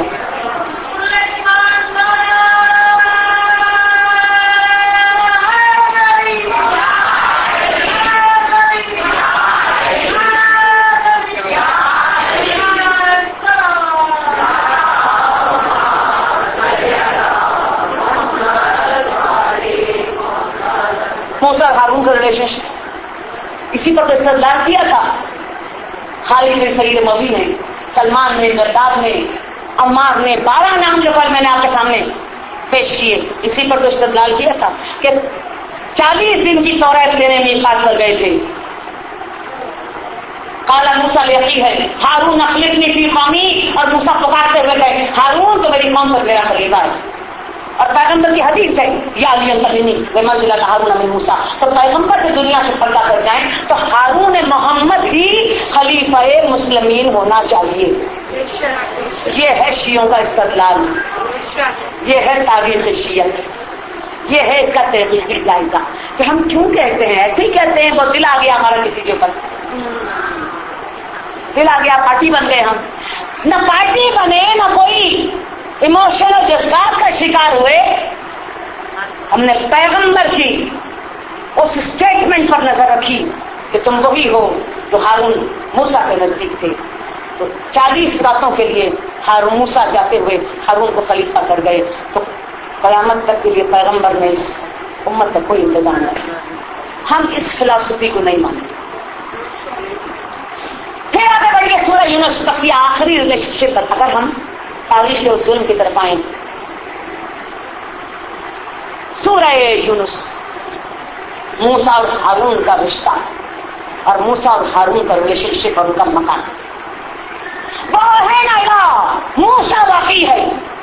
موسیٰ اور ہارون کا ریلیشن شپ اسی پر تو استدلال کیا تھا خالد بن سعید موی نے، سلمان نے، مرداد نے، عمار نے، 12 نام جو کل میں نے آپ کے سامنے پیش کیے، اسی پر تو استدلال کیا تھا کہ 40 دن کی توریت لینے میقات پر گئے تھے۔ قال موسیٰ لأخیہ ہے ہارون اخلفنی فی قومی، اور موسیٰ پکارتے ہوئے گئے ہارون تو میری قوم پر میرا خلیفہ ہے، اور پیغمبر کی حدیث ہے یا علی تمنی بمنزلۃ ہارون من موسیٰ، تو پیغمبر سے دنیا سے پردہ کر جائیں تو ہارون محمد ہی خلیفہ مسلمین ہونا چاہیے۔ یہ ہے شیعوں کا استدلال، یہ ہے تاریخ شیعت، یہ ہے اس کا تحقیقی جائزہ کہ ہم کیوں کہتے ہیں، ایسے ہی کہتے ہیں، وہ دل آ گیا ہمارا کسی کے اوپر، دل آ گیا، پارٹی بن گئے ہم، نہ پارٹی بنے نہ کوئی ایموشن اور جذبات کا شکار ہوئے، ہم نے پیغمبر کی اس اسٹیٹمنٹ پر نظر رکھی کہ تم وہی ہو جو ہارون موسیٰ کے نزدیک تھے، تو 40 راتوں کے لیے ہارون موسیٰ جاتے ہوئے ہارون کو خلیفہ کر گئے، تو قیامت تک کے لیے پیغمبر نے اس امت کا کوئی انتظام نہیں۔ ہم اس فلسفی کو نہیں مانتے۔ پھر آگے بڑھ کے سورہ یونس تک کی آخری ریلیشن شپ پر اگر ہم تاریخ اصول کی طرف آئیں، سورہ یونس، موسیٰ اور ہارون کا رشتہ اور موسیٰ اور ہارون کا ریلیشن شپ اور ان کا مکان، وہ ہے نا موسیٰ واقعی ہے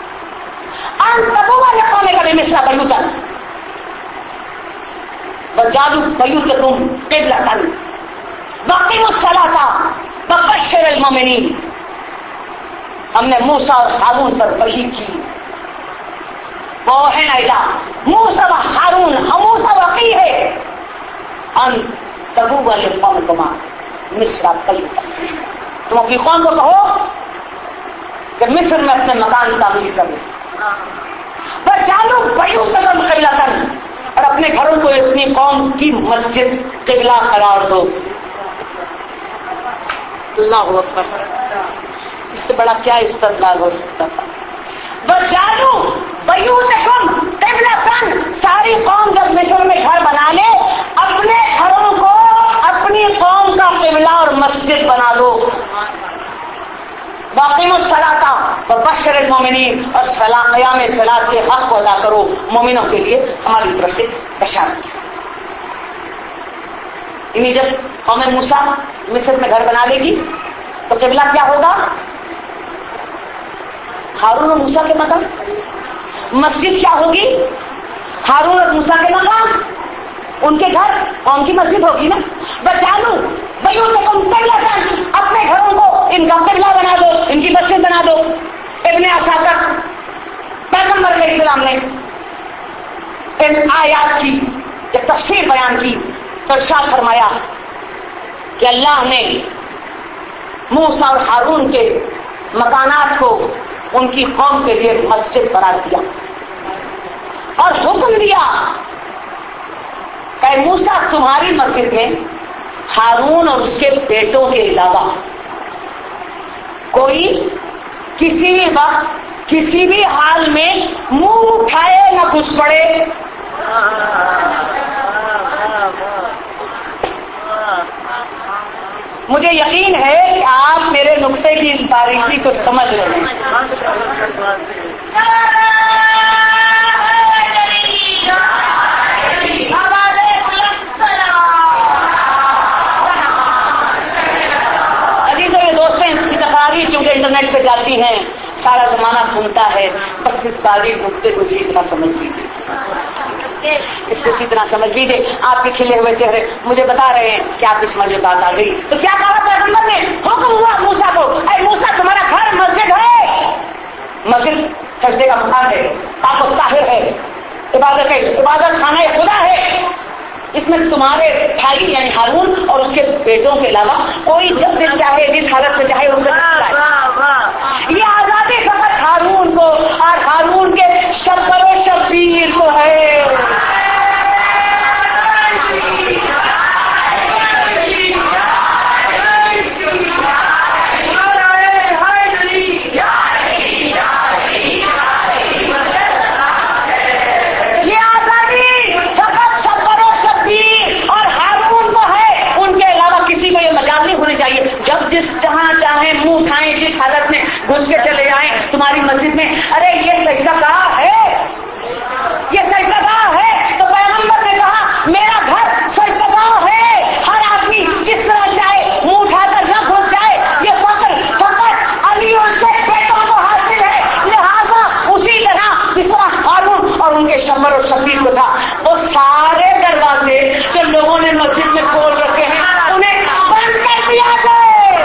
قوم کا مصر بیوتن وجعلوا بیوتکم قبلۃ واقیموا الصلاۃ وبشر المؤمنین۔ ہم نے موسیٰ اور ہارون پر وحی کی، وہ ہے نا موسیٰ و ہارون، موسیٰ واقعی ہے ان تبوا لقومکما مصر بیوتن، تم اپنی قوم کو کہو کہ مصر میں اپنے مکان تعمیر کرو، وجعلوا بیوتکم قبلۃ، اور اپنے گھروں کو اپنی قوم کی مسجد قبلہ قرار دو۔ اللہ اکبر، اس سے بڑا کیا استدلال ہو سکتا تھا؟ وجعلوا بیوتکم قبلۃ، ساری قوم جب مصر میں گھر بنا لے اپنے گھروں کو اپنی قوم کا قبلہ اور مسجد بنا دو۔ واقیموا الصلاۃ وبشر المؤمنین، اور قیام صلاۃ کے حق کو ادا کرو، مومنوں کے لیے ہماری طرف سے بشارت۔ یعنی جب قوم موسیٰ مصر میں گھر بنا لے گی تو قبلہ کیا ہوگا؟ ہارون اور موسیٰ کے مقام۔ مسجد کیا ہوگی؟ ہارون اور موسیٰ کے مقام، ان کے گھر قوم کی مسجد ہوگی نا۔ وجعلوا بیوتکم قبلۃ، اپنے گھروں کو ان کا قبلہ بنا دو، ان کی مسجد بنا دو۔ ابن اساکر پیغمبر علیہ السلام نے ان آیات کی جب تفسیر بیان کی تو ارشاد فرمایا کہ اللہ نے موسیٰ اور ہارون کے مکانات کو ان کی قوم کے لیے مسجد قرار دیا اور حکم دیا کہ موسیٰ تمہاری مسجد میں ہارون اور اس کے بیٹوں کے علاوہ کوئی کسی بھی وقت کسی بھی حال میں منہ اٹھائے نہ گھس پڑے. مجھے یقین ہے کہ آپ میرے نقطے کی اس باریکی کو سمجھ رہے ہیں. عزیزو یہ دوستیں کی تقاریر چونکہ انٹرنیٹ پہ جاتی ہیں سارا زمانہ سنتا ہے, بس اس باریک نقطے کو اسی طرح سمجھ لیجیے, اس کو اسی طرح سمجھ لیجیے. آپ کے کھلے ہوئے چہرے مجھے بتا رہے ہیں کہ آپ اس مجھے بات آ گئی. تو کیا کہا پیغمبر نے؟ حکم ہوا موسیٰ کو, اے موسیٰ تمہارا گھر مسجد ہے, مسجد سجدے کا مقام ہے, پاک و طاہر ہے, عبادت خانہ خدا ہے. اس میں تمہارے بھائی یعنی ہارون اور اس کے بیٹوں کے علاوہ کوئی جب دل چاہے جس حالت میں چاہے ان سے یہ آزادی فقط ہارون کو اور ہارون کے شبر و شبیر کو ہے. جب جس جہاں چاہیں منہ اٹھائیں, جس حالت میں گھس کے چلے جائیں تمہاری مسجد میں. ارے یہ سجدہ کہاں ہے, یہ سجدہ کہاں ہے؟ تو پیغمبر نے کہا میرا گھر سجدہ کہاں ہے. ہر آدمی جس طرح چاہے منہ اٹھا کر نہ گھس جائے. یہ فقط علی اور اس کے بیٹوں کو حاصل ہے. لہذا اسی طرح جس طرح ہارون اور ان کے شمر و شبیر کو تھا, وہ سارے دروازے جو لوگوں نے مسجد میں کھول رکھے ہیں انہیں بند کر دیا جائے.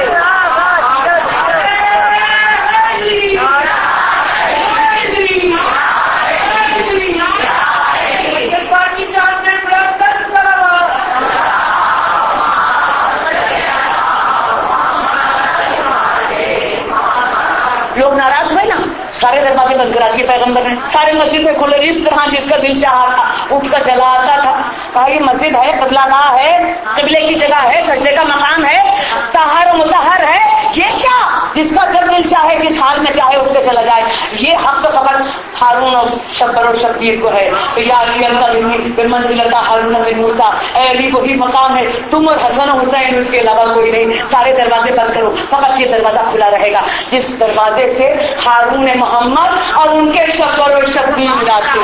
لوگ ناراض ہوئے نا, سارے دروازے بند کرا دیے پیغمبر نے, سارے مسجد میں کھلے. اس طرح جس کا دل چاہا تھا اٹھ کر چلا آتا تھا. کہا یہ مسجد ہے, قبلہ گاہ ہے, قبلے کی جگہ ہے, سجدے کا مقام ہے, طاہر و مطہر ہے. یہ کیا جس کا جب دل چاہے جس حال میں چاہے اٹھ کے چلا جائے. یہ حق تو فقط ہارون اور شبر و شبیر کو ہے. تو یا علی اللہ منزلۃ ہارون بن موسیٰ, اے علی وہی مقام ہے, تم اور حسن و حسین, اس کے علاوہ کوئی نہیں. سارے دروازے بند کرو, فقط یہ دروازہ کھلا رہے گا جس دروازے سے ہارون محمد اور ان کے شبر و شبیر جاتے.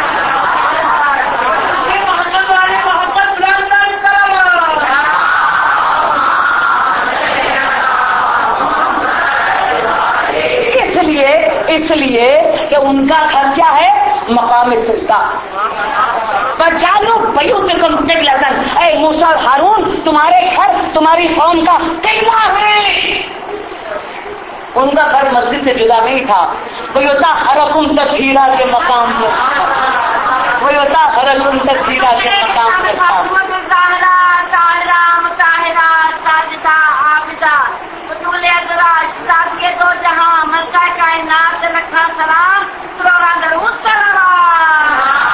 اس لیے کہ ان کا گھر کیا ہے, مقام سجدہ. فَجَعَلُوا بُيُوتَكُمْ قِبْلَةً, اے موسیٰ اور ہارون تمہارے گھر تمہاری قوم کا قبلہ ہے. ان کا گھر مسجد سے جدا نہیں تھا. وَيُطَهِّرُكُمْ تَطْهِيرًا کے مقام پر, وَيُطَهِّرُكُمْ تَطْهِيرًا کے مقام پر تھا. یہ دو جہاں ملکہ کائنات لکھا سلام ترورا درود سلام.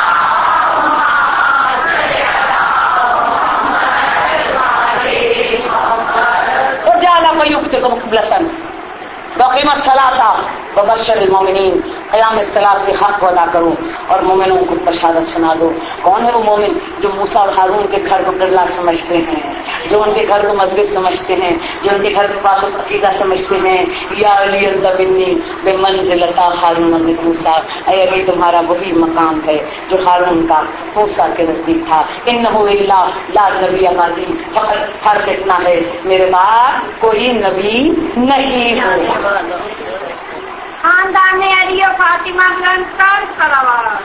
وَجَعَلَ بُيُوتَكُمْ قِبْلَةً وَأَقِیمُوا الصَّلَاةَ وَبَشِّرِ الْمُؤْمِنِینَ. قیام الصلاۃ کے حق ادا کرو اور مومنوں کو بشارت سنا دو. کون ہے وہ مومن جو موسیٰ اور ہارون کے گھر کو قبلہ سمجھتے ہیں, جو ان کے گھر کو مسجد سمجھتے ہیں, جو ان کے گھر کو پاک عقیدہ سمجھتے ہیں. یا علی انت منی بمنزلۃ ہارون بن موسیٰ, اے علی تمہارا وہی مقام ہے جو ہارون کا موسیٰ کے نزدیک تھا. انہ الا لا نبی بعدی, فقط فرق اتنا ہے میرے بعد کوئی نبی نہیں ہے. خاندان علی و فاطمہ بلند کر صلوات.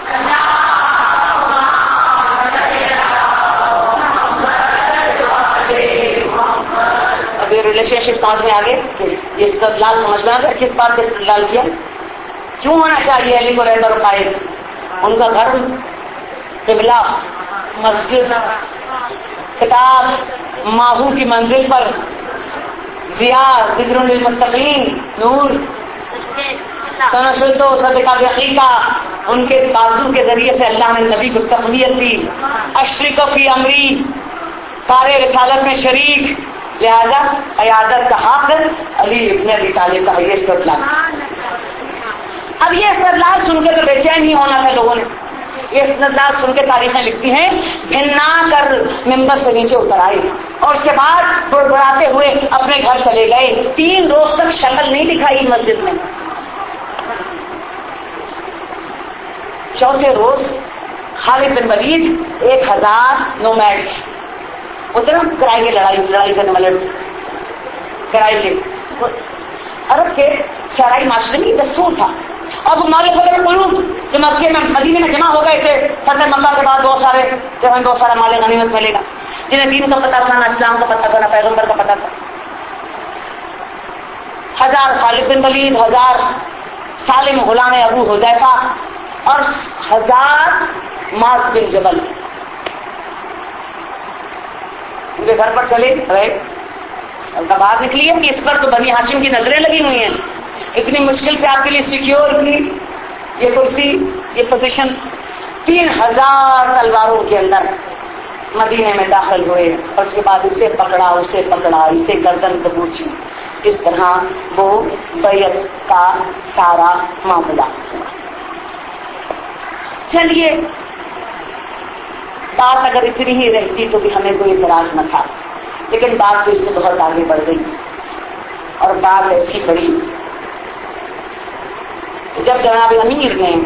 اب یہ ریلیشن شپ سمجھ میں آگے, یہ استدلال سمجھ میں آ گیا کس بات کا استدلال کیا, کیوں ہونا چاہیے علی کو رہبر و قائد. ان کا گھر قبلہ مسجد کتاب ماہو کی منزل پر ضیا ذکر للمتقین نور سنشد و صدقہ بحقیقہ، ان کے بازو کے ذریعے سے اللہ نے نبی کو تقویت دی. اشرک فی امری، کار رسالت میں شریک، لہذا قیادت کا حق علی ابن ابی طالب کا. یہ استدلال. اب یہ استدلال سن کے تو بے چین ہی ہونا تھا لوگوں نے. یہ استدلال سن کے تاریخیں لکھتی ہیں بھنا کر ممبر سے نیچے اتر آئے اور اس کے بعد بڑبڑاتے ہوئے اپنے گھر چلے گئے. 3 روز تک شکل نہیں دکھائی مسجد میں. چوتھے روز خالد بن ولید 1000 نومیڈس ہوتے نا کرائے کے لڑائی کرنے والے کرائے کے عرب کے شہرائی معاشرے میں دستور تھا. اب ہمارے فتح قلوب جو مکے میں مدینے میں جمع ہو گئے تھے فتح مکہ کے بعد بہت سارا مال غنیمت ملے گا، جنہیں دین کا پتہ تھا، نہ اسلام کا پتہ تھا، نہ پیغمبر کا پتہ تھا. 1000 خالد بن ولید، 1000 سالم غلام ابو حذیفہ اور 1000 معاذ بن جبل ان کے گھر پر چلے گئے. باہر نکلی ہے کہ اس پر تو بنی ہاشم کی نظریں لگی ہوئی ہیں، اتنی مشکل سے آپ کے لیے سیکیور تھی یہ کرسی، یہ پوزیشن. 3000 تلواروں کے اندر مدینے میں داخل ہوئے اور اس کے بعد اسے پکڑا، اسے گردن دبوچی. اس طرح وہ بیعت کا سارا معاملہ. چلیے بات اگر اتنی ہی رہتی تو بھی ہمیں کوئی اعتراض نہ تھا، لیکن بات تو اس سے بہت آگے بڑھ گئی اور بات ایسی بڑی. جب جناب امیر نے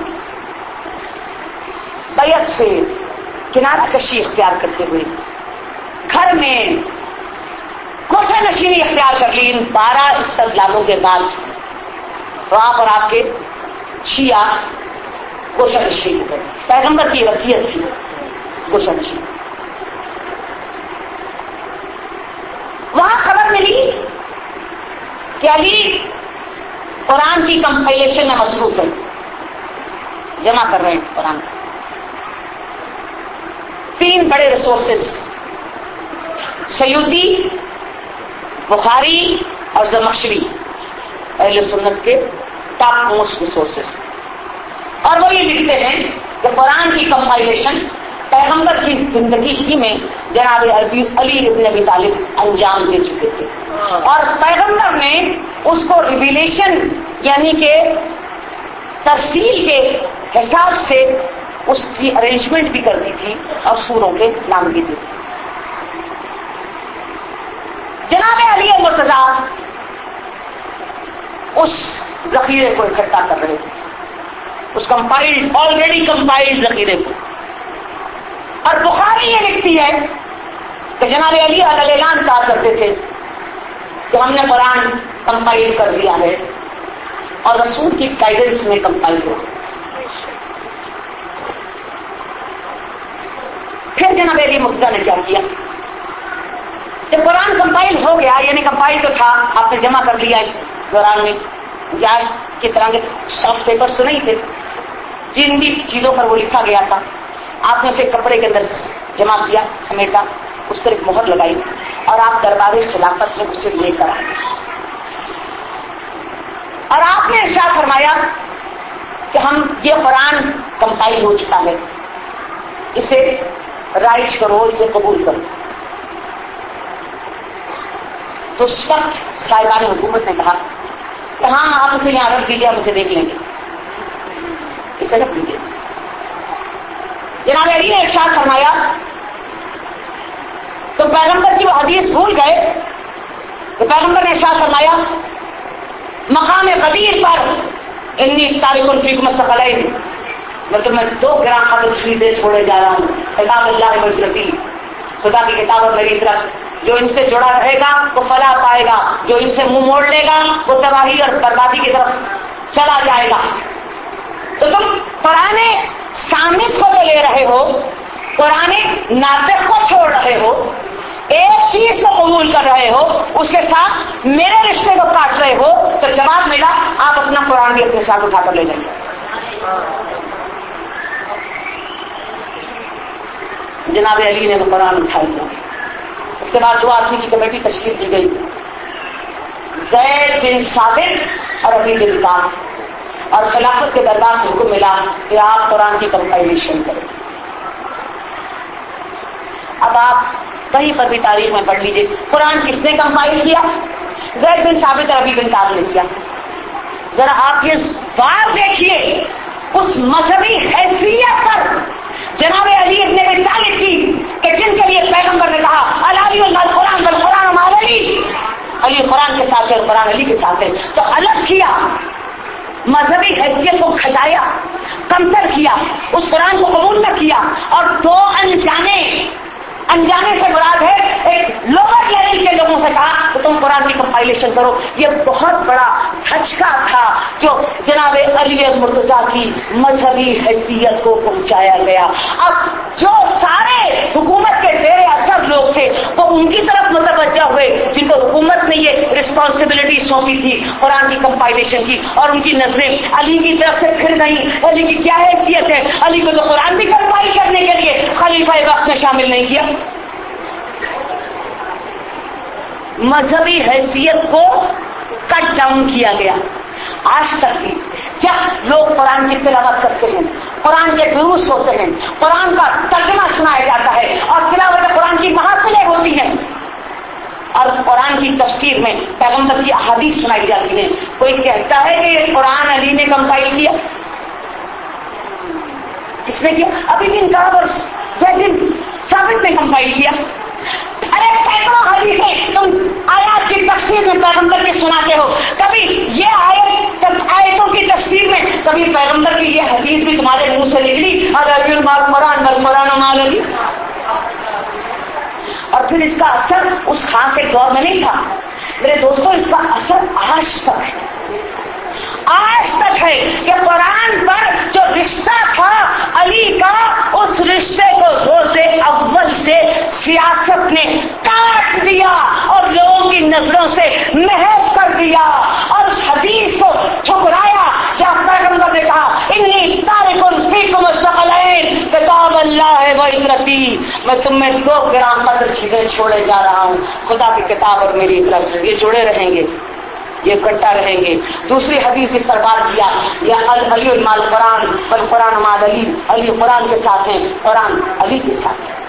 بیعت سے کنارہ کشی اختیار کرتے ہوئے گھر میں کوٹھا نشینی اختیار کر لی ان 12 استدلالوں کے بعد، تو آپ اور آپ کے شیعہ کوٹھا نشین ہو گئے. پیغمبر کی وصیت تھی کوٹھا نشین. وہاں خبر ملی کہ علی قرآن کی کمپائلیشن میں مصروف ہے، جمع کر رہے ہیں قرآن. 3 بڑے ریسورسز سیوطی، بخاری اور زمخشری اہل سنت کے ٹاپ موسٹ ریسورسز. اور وہ یہ لکھتے ہیں کہ قرآن کی کمپائلیشن پیغمبر کی زندگی ہی میں جناب علی ابن ابی طالب انجام دے چکے تھے اور پیغمبر نے اس کو ریویلیشن یعنی کہ تفصیل کے حساب سے اس کی ارینجمنٹ بھی کر دی تھی اور سوروں کے نام بھی دی تھی. جناب علی مرتضیٰ اس ذخیرے کو اکٹھا کر رہے تھے، اس آلریڈی کمپائلڈ ذخیرے کو. اور بخاری یہ لکھتی ہے کہ جناب علی علیہ اعلان کہا کرتے تھے کہ ہم نے قرآن کمپائل کر دیا ہے اور رسول کی گائیڈنس میں کمپائل ہوا. پھر جناب علی مرتضیٰ نے کیا کیا؟ جب قرآن کمپائل ہو گیا، یعنی کمپائل تو تھا، آپ نے جمع کر لیا. اس دوران میں جاج کی طرح کے سافٹ پیپرز تو نہیں تھے، جن بھی چیزوں پر وہ لکھا گیا تھا آپ نے اسے کپڑے کے اندر جمع کیا، سمیٹا، اس پر ایک مہر لگائی اور آپ دربار خلافت میں اسے لے کر آئے. اور آپ نے ارشاد فرمایا کہ ہم یہ قرآن کمپائل ہو چکا ہے، اسے رائٹ کرو، اسے قبول کرو. تو اس وقت صاحبان حکومت نے کہا کہ ہاں آپ اسے یہاں رکھ دیجیے، ہم اسے دیکھ لیں گے، اسے رکھ دیجیے. جناب علی نے ارشاد فرمایا تو پیغمبر کی وہ حدیث بھول گئے تو پیغمبر نے ارشاد فرمایا مقام قدیر پر انی تارک فیکم الثقلین، میں تمہیں 2 گرام خبر چیزیں چھوڑے جا رہا ہوں. کتاب اللہ وسلتی، خدا کی کتاب اور میری طرف. جو ان سے جڑا رہے گا وہ فلاح پائے گا، جو ان سے منہ موڑ لے گا وہ تباہی اور بربادی کی طرف چلا جائے گا. تو تم قرآن سامت کو تو لے رہے ہو، قرآن ناطق کو چھوڑ رہے ہو، ایک چیز کو قبول کر رہے ہو، اس کے ساتھ میرے رشتے کو کاٹ رہے ہو. تو جواب ملا آپ اپنا قرآن بھی اپنے ساتھ اٹھا کر لے جائیں. جناب علی نے وہ قرآن اٹھا لیا اس کے بعد 2 آدمی کی کمیٹی تشکیل کی گئی، زید بن ثابت اور ربیع بن کعب، اور خلافت کے دربار سے حکم ملا کہ آپ قرآن کی کمپائلیشن کریں۔ اب آپ کہیں پر بھی تاریخ میں پڑھ لیجیے قرآن کس نے کمپائل کیا؟ زید بن ثابت اور ربیع بن کعب نے کیا۔ ذرا آپ یہ بات دیکھیے اس مذہبی حیثیت پر جناب علی ابن ابی طالب کی کہ جن کے لیے پیغمبر نے کہا علی القرآن والقرآن مع علی، علی قرآن کے ساتھ ہے اور قرآن علی کے ساتھ ہے، تو الگ کیا، مذہبی حیثیت کو گھٹایا، کمتر کیا، اس قرآن کو قبول نہ کیا، اور 2 انجانے سے مراد ہے ایک لوور لیول کے لوگوں سے کہا کہ تم قرآن کی کمپائلیشن کرو۔ یہ بہت بڑا دھچکا تھا جو جناب علی مرتضیٰ کی مذہبی حیثیت کو پہنچایا گیا۔ اب جو سارے حکومت کے زیر اثر لوگ تھے وہ ان کی طرف متوجہ ہوئے جن کو حکومت نے یہ رسپانسبلٹی سونپی تھی قرآن کی کمپائلیشن کی، اور ان کی نظریں علی کی طرف سے پھر گئیں۔ علی کی کیا حیثیت ہے؟ علی کو تو قرآن بھی کمپائل کرنے کے لیے خلیفہ وقت میں شامل نہیں کیا۔ مذہبی حیثیت کو کٹ ڈاؤن کیا گیا۔ آج تک بھی جب لوگ قرآن کی تلاوت کرتے ہیں، قرآن کے دروس ہوتے ہیں، قرآن کا ترجمہ سنایا جاتا ہے اور تلاوت قرآن کی محافلیں ہوتی ہیں اور قرآن کی تفسیر میں پیغمبر کی احادیث سنائی جاتی ہیں، کوئی کہتا ہے کہ یہ قرآن علی نے کمپائل کیا؟ کس نے کیا؟ ابھی بن کعب اور زید بن ثابت نے کمپائل کیا۔ ارے سینکڑوں حدیثیں تم آیات کی تفسیر میں پیغمبر کی سناتے ہو، کبھی یہ آیتوں کی تفسیر میں کبھی پیغمبر کی یہ حدیث بھی تمہارے منہ سے نکلی علی القرآن والقرآن مع علی؟ اور پھر اس کا اثر اس خاص ایک دور میں نہیں تھا میرے دوستوں، اس کا اثر آج تک ہے کہ قرآن پر جو رشتہ تھا علی کا، اس رشتے کو روز اول سے سیاست نے کاٹ دیا اور لوگوں کی نظروں سے محو کر دیا، اور اس حدیث کو ٹھکرایا جہاں پیغمبر نے کہا انی تارک فیکم الثقلین کتاب اللہ و عترتی، میں تم میں 2 گرام قدر چیزیں چھوڑے جا رہا ہوں، خدا کی کتاب اور میری عترت، یہ جڑے رہیں گے، یہ اکٹھا رہیں گے۔ دوسری حدیث اس پر بات کیا یا علی القرآن والقرآن مع علی، علی قرآن کے ساتھ ہیں، قرآن علی کے ساتھ ہے۔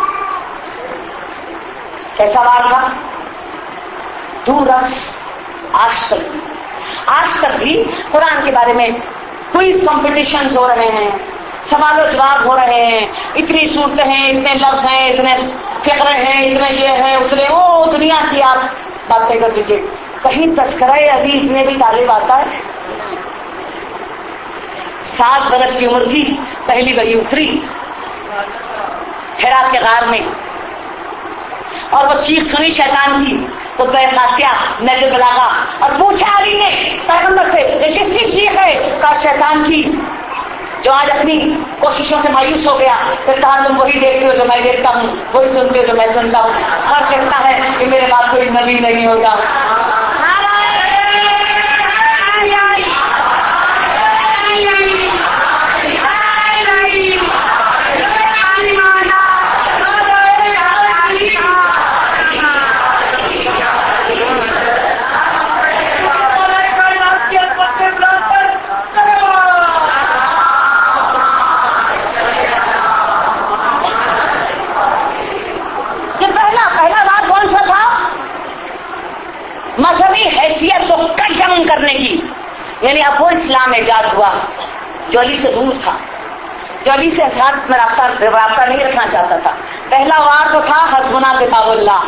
کیسا بات تھا؟ دور رس آج تک بھی قرآن کے بارے میں کوئز کمپٹیشنز ہو رہے ہیں، سوال و جواب ہو رہے ہیں، اتنی صورتیں ہیں، اتنے لفظ ہیں، اتنے فقرے ہیں، اتنے یہ ہیں اتنے وہ، دنیا کی آپ باتیں کر دیجیے، کہیں تذکرہ علی میں بھی طالب آتا ہے؟ 7 برس کی عمر تھی، پہلی باری اتری حرا کے غار میں، اور وہ چیخ سنی شیطان کی تو خاصیہ نجر بلاغا، اور پوچھا علی نے پیغمبر سے یہ کس کی چیخ ہے؟ کہا شیطان کی، جو آج اپنی کوششوں سے مایوس ہو گیا، پھر کہا تم وہی دیکھتے ہو جو میں دیکھتا ہوں، وہی سنتے ہو جو میں سنتا ہوں، ہر کہتا ہے کہ میرے بعد کوئی نبی نہیں ہوگا۔ مذہبی حیثیت کو کٹ ڈاؤن کرنے کی، یعنی اب وہ اسلام ایجاد ہوا جو علی سے دور تھا، جو علی سے ساتھ میں رابطہ نہیں رکھنا چاہتا تھا۔ پہلا وار تو تھا حسبنا کتاب اللہ،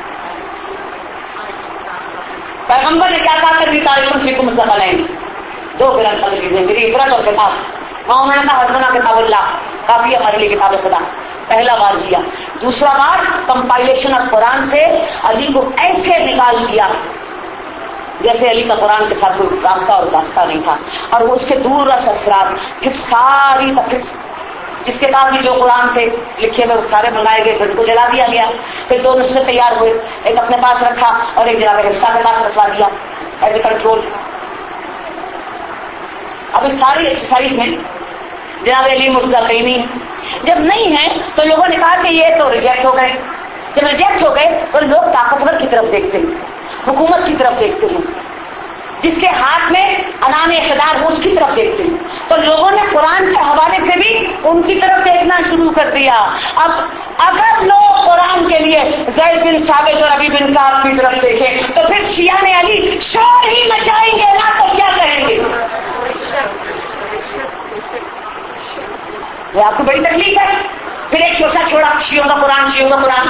پیغمبر نے کیا کہا کہ تاریخ فیکم الثقلین، 2 گرنتھ چیزیں، میری عبرت اور کتاب، وہاں انہوں نے کہا حسبنا کتاب اللہ، کافی ہمارے لیے کتاب خدا، پہلا بار کیا۔ دوسرا بار کمپائلیشن آف قرآن سے علی کو ایسے نکال دیا جیسے علی کا قرآن کے ساتھ کوئی رابطہ اور واسطہ نہیں تھا، اور وہ اس کے دور رس اثرات پھر ساری جس کے بعد بھی جو قرآن تھے لکھے ہوئے وہ سارے منگائے گئے، پھر ان کو جلا دیا گیا، پھر 2 نسخے تیار ہوئے، ایک اپنے پاس رکھا اور ایک جناب حفصہ کے پاس رکھوا دیا ایز اے کنٹرول۔ اب اس ساری ایکسرسائز میں جناب علی مرتضیٰ کہیں نہیں، جب نہیں ہے تو لوگوں نے کہا کہ یہ تو ریجیکٹ ہو گئے، جب ریجیکٹ ہو گئے تو لوگ طاقتور کی طرف دیکھتے ہیں، حکومت کی طرف دیکھتے ہیں، جس کے ہاتھ میں انعام اقتدار ہو اس کی طرف دیکھتے ہیں. تو لوگوں نے قرآن کے حوالے سے بھی ان کی طرف دیکھنا شروع کر دیا. اب اگر لوگ قرآن کے لیے زید بن ثابت اور ابی بن کعب کی طرف دیکھیں تو پھر شیعہ علی شور ہی مچائیں گے نا، تو کیا کہیں گے؟ یہ آپ کو بڑی تکلیف ہے. پھر ایک شوشہ چھوڑا، شیعوں کا قرآن، شیعوں کا قرآن.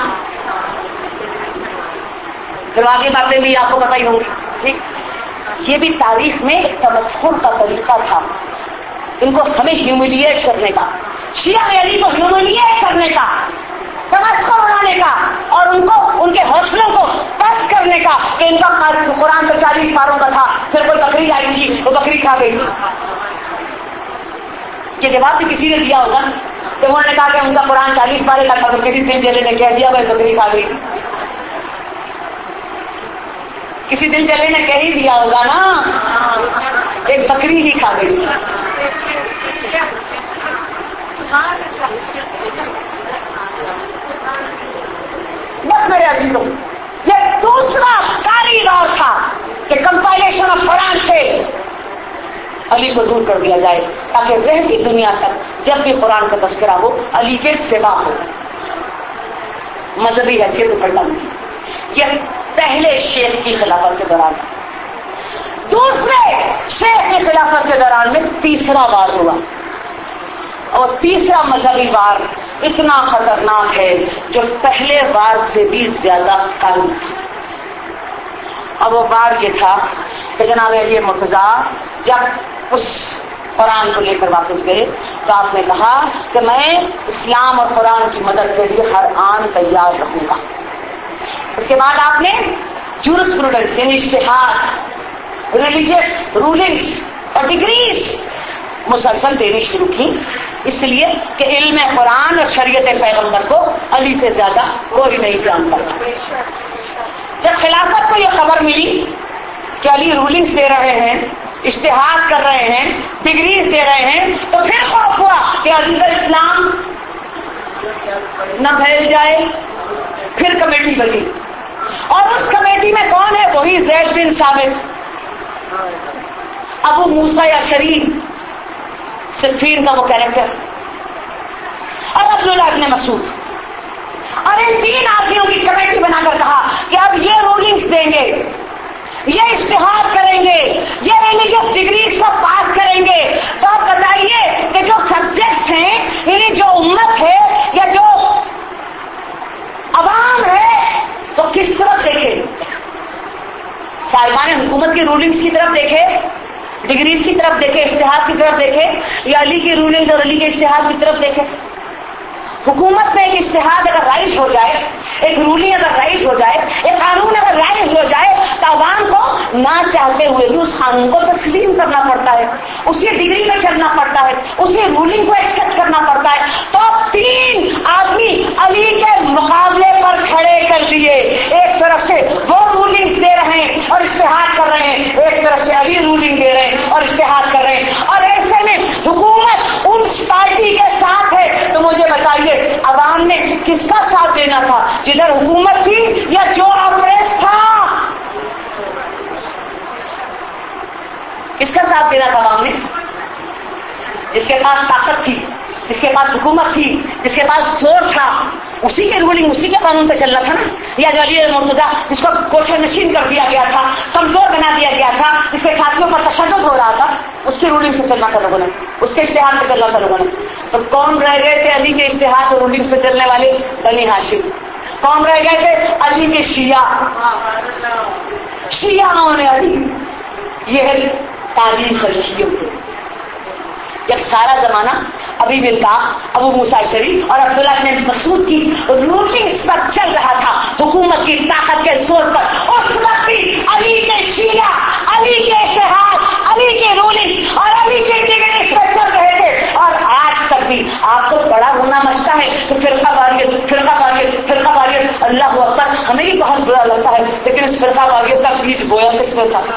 پھر آگے باتیں بھی آپ کو پتہ ہی ہوں گی. ٹھیک، یہ بھی تاریخ میں ایک تمسخر کا طریقہ تھا، ان کو ہمیں ہیوملیٹ کرنے کا، شیعہ علی کو ہیوملیٹ کرنے کا، تمسخر اڑانے کا، اور ان کو ان کے حوصلوں کو پست کرنے کا کہ ان کا قرآن تو 40 پاروں کا تھا، پھر کوئی بکری آئی تھی وہ بکری کھا گئی. یہ جواب بھی کسی نے دیا ہوگا کہ انہوں نے کہا کہ ان کا قرآن 40 پارے کا تھا، تو کسی دن چلے نے کہہ دیا بھائی بکری کھا گئی. کسی دن چلے نے کہہ ہی دیا ہوگا نا، ایک بکری ہی کھا گئی. بس میرے عزیزوں، یہ دوسرا کاری دور تھا کہ کمپائلیشن آف قرآن سے علی کو دور کر دیا جائے تاکہ رہتی دنیا تک جب بھی قرآن کا تذکرہ ہو علی کے سوا ہو، مذہبی حیثیت اکڑنا نہیں. یہ پہلے شیخ کی خلافت کے دوران. دوسرے شیخ کی خلافت کے دوران میں تیسرا وار ہوا، اور تیسرا مذہبی وار اتنا خطرناک ہے جو پہلے وار سے بھی زیادہ قابل تھا. اور وہ وار یہ تھا کہ جناب علی مرتضیٰ جب اس قرآن کو لے کر واپس گئے تو آپ نے کہا کہ میں اسلام اور قرآن کی مدد کے لیے ہر آن تیار رہوں گا. اس کے بعد آپ نے جورسپروڈنس یعنی اجتہاد، ریلیجیس رولنگس اور ڈگریز مسلسل دینی شروع کی، اس لیے کہ علم قرآن اور شریعت پیغمبر کو علی سے زیادہ کوئی نہیں جانتا. جب خلافت کو یہ خبر ملی کہ علی رولنگس دے رہے ہیں، اجتہاد کر رہے ہیں، ڈگریز دے رہے ہیں، تو پھر خوف ہوا کہ علی کا اسلام نہ پھیل جائے. پھر کمیٹی بنی، اور اس کمیٹی میں کون ہے؟ وہی زید بن ثابت، ابو موسیٰ اشعری، صفین کا وہ کیریکٹر، اور عبداللہ ابن مسعود. اور ان تین آدمیوں کی کمیٹی بنا کر کہا کہ اب یہ رولنگس دیں گے، یہ اجتہاد کریں گے، یہ ریلیجیس ڈگریز کو پاس کریں گے. تو آپ بتائیے کہ جو سبجیکٹس ہیں، یعنی جو امت ہے یا جو عوام ہے، تو کس طرف دیکھے؟ صاحبان حکومت کی رولنگس کی طرف دیکھے، ڈگریز کی طرف دیکھے، اجتہاد کی طرف دیکھے، یا علی کی رولنگس اور علی کے اجتہاد کی طرف دیکھے؟ حکومت میں ایک اجتہاد اگر رائج ہو جائے، ایک رولنگ اگر رائج ہو جائے، ایک قانون اگر رائج ہو جائے، تو عوام کو نہ چاہتے ہوئے بھی اس قانون کو تسلیم کرنا پڑتا ہے، اسی ڈگری میں چلنا پڑتا ہے، اسی رولنگ کو ایکسپٹ کرنا پڑتا ہے. تو تین آدمی علی کے مقابلے پر کھڑے کر دیے. ایک طرف سے وہ رولنگ دے رہے ہیں اور اجتہاد کر رہے ہیں، ایک طرف سے علی رولنگ دے رہے ہیں اور اجتہاد کر رہے ہیں. اور ایسے میں حکومت ان پارٹی کے ساتھ ہے. تو مجھے بتائیے عوام نے کس کا ساتھ دینا تھا؟ جدھر حکومت تھی یا جو اپریس تھا؟ کس کا ساتھ دینا تھا عوام نے؟ جس کے پاس طاقت تھی، جس کے پاس حکومت تھی، جس کے پاس زور تھا، اسی کے رولنگ، اسی کے قانون پہ چلنا تھا نا. یا جو علی مرتضیٰ جس کو کوشش نشین کر دیا گیا تھا، کمزور بنا دیا گیا تھا، جس کے ساتھیوں پر تشدد ہو رہا تھا، اس کی رولنگ سے چلنا تھا لوگوں نے، اس کے اشتہار سے چلنا تھا لوگوں نے. تو کون رہ گئے تھے علی کے اشتہار اور رولنگ سے چلنے والے؟ بنی ہاشم. کون رہ گئے تھے؟ علی کے شیعہ. شیعہ نے علی. یہ ہے تاریخ شیعوں کی. جب سارا زمانہ ابھی بن کعب، ابو موسیٰ اشعری اور عبداللہ بن مسعود کی رولنگس پر چل رہا تھا، حکومت کی طاقت کے زور پر، اس وقت بھی علی کے شیعہ، علی کے اشتہار، علی کے رولنگ اور علی کے ڈگریز پر چل رہے تھے. اور آج تک بھی آپ کو بڑا ہونا مچتا ہے کہ فرقہ واریت، فرقہ واریت، فرقہ واریت. اللہ اکبر، ہمیں بھی بہت برا لگتا ہے، لیکن اس فرقہ واریت کا بیج بویا کس نے تھا؟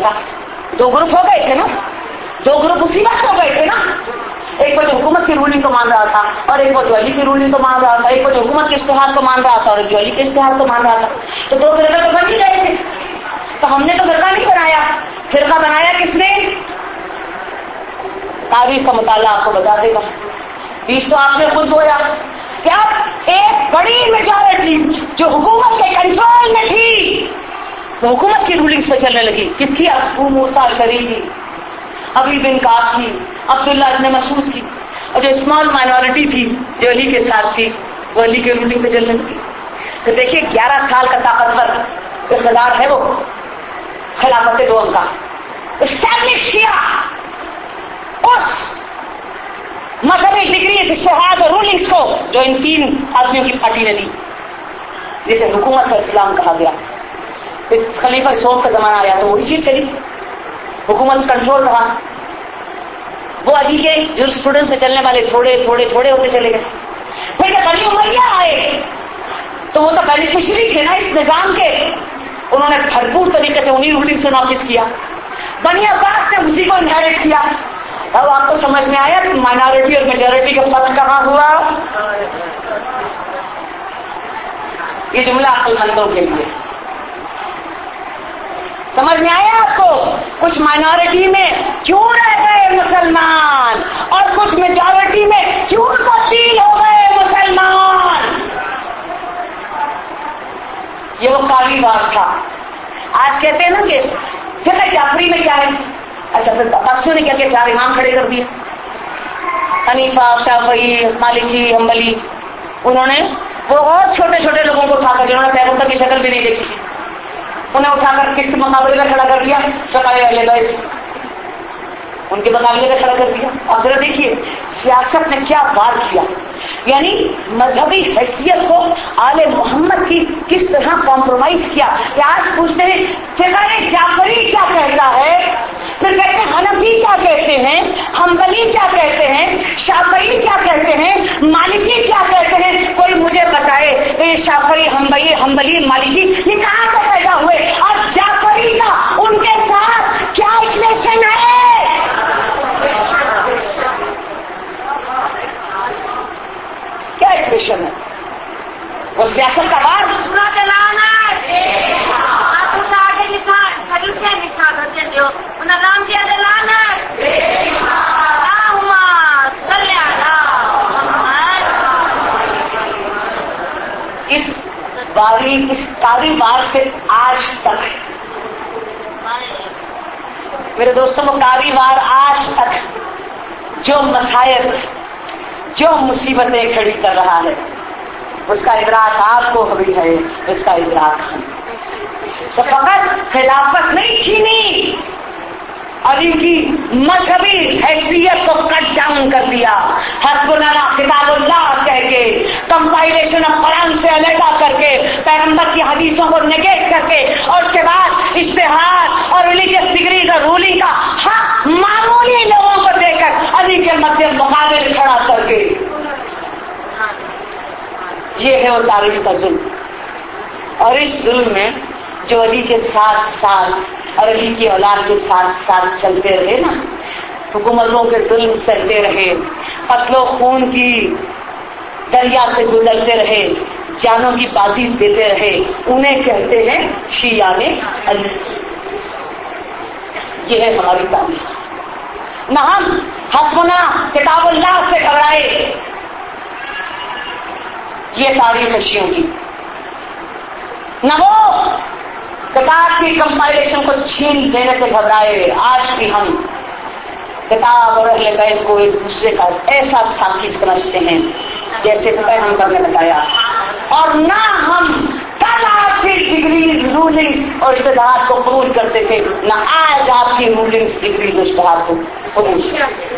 था? 2 ग्रुप हो गए थे ना, 2 ग्रुप उसी वक्त हो गए थे ना। एक वो जो हुकूमत की रूलिंग को मान रहा था और एक वो जो अली की रूलिंग को मान रहा था, एक वो जो हुकूमत के इश्तिहाद को मान रहा था और एक जो अली के इश्तिहाद को मान रहा था। तो 2 फिरका तो बन ही गए थे। तो हमने तो फिरका नहीं बनाया, फिरका बनाया किसने? तारीख का मुताला आपको बता देगा। बीज तो आपने खुद बोया। क्या एक बड़ी मेजॉरिटी जो हुकूमत के कंट्रोल में थी वो हुकूमत की रूलिंग्स पे चलने लगी। किसकी? अबू मूसा अशअरी की, अबी बिन काब की, अब्दुल्ला इब्न मसूद की। और जो स्मॉल माइनॉरिटी थी जो अली के साथ थी वो अली के रूलिंग पे चलने लगी। तो देखिए 11 साल का ताकतवर इक़्तिदार है वो खिलाफत दोम का एस्टैब्लिश किया। उस मजहबी डिग्री इश्तिहाद और रूलिंग्स को जो इन 3 आदमियों की पार्टी ने दी, जिसे हुकूमत इस्लाम कहा गया। इस खलीफा शोक का जमाना आया तो वही चीज चली, हुकूमत कंट्रोल रहा। वो अली के जुरिस्प्रूडेंस से चलने वाले थोड़े थोड़े थोड़े होते चले गए। फिर जब बनी उमैया आए तो वो तो बेनिफिशियरी थे ना इस निजाम के, उन्होंने भरपूर तरीके से उन्हीं रूलिंग से नाफिज किया। बनी अब्बास ने उसी को इनहेरिट किया। अब आपको समझ में आया कि माइनॉरिटी और मेजॉरिटी का फर्क कहाँ हुआ? ये जुमला अक्लमंदों के लिए समझ में आया आपको? कुछ माइनॉरिटी में क्यों रह गए मुसलमान और कुछ मेजॉरिटी में क्यों तब्दील हो गए मुसलमान। ये वो कालीवार था। आज कहते हैं ना कि फिर जाफरी में क्या है? अच्छा, फिर अब्बासियों ने क्या किया? 4 इमाम खड़े कर दिए, हनीफा, शाफई, मालिकी, हम्बली। उन्होंने वो और छोटे छोटे लोगों को उठाकर, जिन्होंने पैगंबर की शक्ल भी नहीं देखी थी, उन्हें उठाकर किस मुकाबले में खड़ा कर दिया? शकाए अहले बैत, उनके मुकाबले में खड़ा कर दिया। अब जरा देखिए सियासत ने क्या वार किया, यानी मजहबी हैसियत को आले मोहम्मद की किस तरह कॉम्प्रोमाइज किया। आज पूछते हैं फिकाए जाफरी क्या कहता है, फिर कहते हैं हनफी क्या कहते हैं, हम्बली क्या कहते हैं, शाफई क्या कहते हैं, मालिकी क्या कहते हैं। कोई मुझे बताए ये शाफई, हम्बली, मालिकी ये कहाँ से पैदा हुए और जाफरी का उनके साथ क्या इक्वेशन है? क्या इक्वेशन है? वो सियासत का बात पूरा चलाना आप उनका आगे लिखा सही से लिखा करते जो उन्हें नाम क्या दिलाना इस कारी बार से आज तक मेरे दोस्तों को कारी बार आज तक जो मसाइल, जो मुसीबतें खड़ी कर रहा है उसका इदराक आपको भी है, उसका इदराक है। तो फकत खिलाफत नहीं छीनी, अली की मजहबी हैसियत को कट डाउन कर दिया। हस्बुना किताबुल्लाह कह के, कंपाइलेशन ऑफ कुरान से अलग करके, पैगंबर की हदीसों को नेगेट करके, और उसके बाद इज्तिहाद और रिलीजियस डिग्री का रूलिंग का हक मामूली लोगों को देकर अली के मध्य मुकाबले खड़ा करके, ये है वो तारीख का जुल्म। और इस जुल्म में जो अली के साथ साथ और अली की औलाद के साथ साथ चलते रहे ना, हुकूमतों के जुल्म सहते रहे, पतलों खून की दरिया से गुजरते रहे, जानों की बाजी देते रहे, उन्हें कहते हैं शियाने अली। ये है हमारी तारीख। न हम हस्बुना किताबुल्लाह से घबराए, ये तारीख है शियों की। न वो किताब की कंपाइलेशन को छीन देने से घबराए। आज भी हम किताब और अहले बैत को एक दूसरे का ऐसा साथी समझते हैं जैसे पैगंबर ने बताया, और ना हम कल आपकी डिग्री रूलिंग और इज्तिहाद को कबूल करते थे, ना आज आपकी रूलिंग डिग्री और इज्तिहाद को कबूल करते।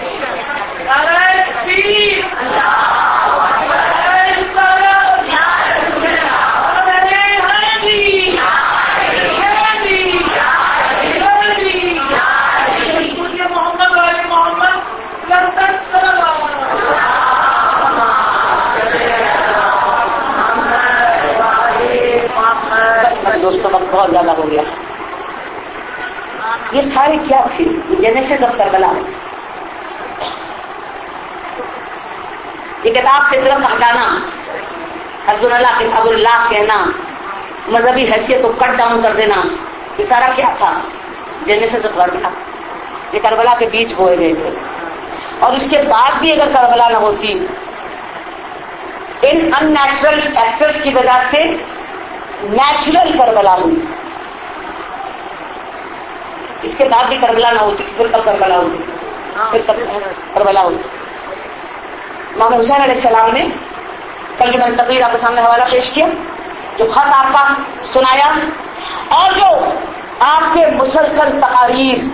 दोस्तों वक्त बहुत ज्यादा हो गया। یہ سارے کیا تھے؟ Genesis of Karbala. یہ کتاب سے صرف ہٹانا، حسب اللہ کتاب اللہ کہنا، مذہبی حیثیت کو کٹ ڈاؤن کر دینا، یہ سارا کیا تھا؟ Genesis of Karbala. یہ کربلا کے بیج بوئے گئے تھے. اور اس کے بعد بھی اگر کربلا نہ ہوتی، ان ان نیچرل فیکٹرز کی وجہ سے نیچرل کربلا ہوئی. اس کے بعد بھی کربلا نہ ہوتی، پھر کب کربلا ہوتی؟ پھر کب کربلا ہوتی؟ امام حسین علیہ السلام نے کل جو میں نے تقریر آپ کے سامنے حوالہ پیش کیا، جو خط آپ کا سنایا، اور جو آپ کے مسلسل تقاریر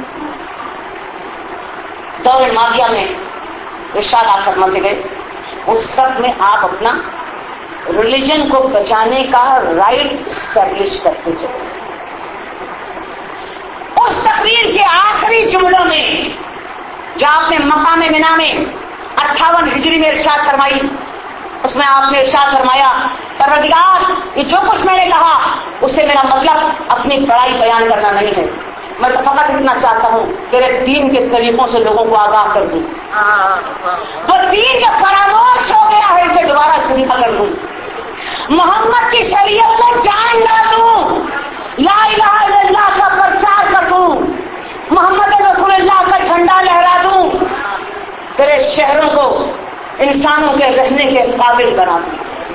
دور ماضیہ میں ارشاد آپ فرماتے گئے، اس سب میں آپ اپنا ریلیجن کو بچانے کا رائٹ اسٹیبلش کرتے چلے. اس تقریر کے آخری جملوں میں جو آپ نے مقام منا میں 58 ہجری میں ارشاد فرمائی، اس میں آپ نے ارشاد فرمایا، پروردگار یہ جو کچھ میں نے کہا اس سے میرا مطلب اپنی بڑائی بیان کرنا نہیں ہے، میں تو فقط اتنا چاہتا ہوں تیرے دین کے طریقوں سے لوگوں کو آگاہ کر دوں. وہ دین جو فراموش ہو گیا ہے اسے دوبارہ زندہ کر دوں، محمد کی شریعت کو جان ڈالوں، لا الہ الا اللہ کا پرچار کر دوں، محمد رسول اللہ کا جھنڈا لہرا دوں، تیرے شہروں کو انسانوں کے رہنے کے قابل بنا دوں.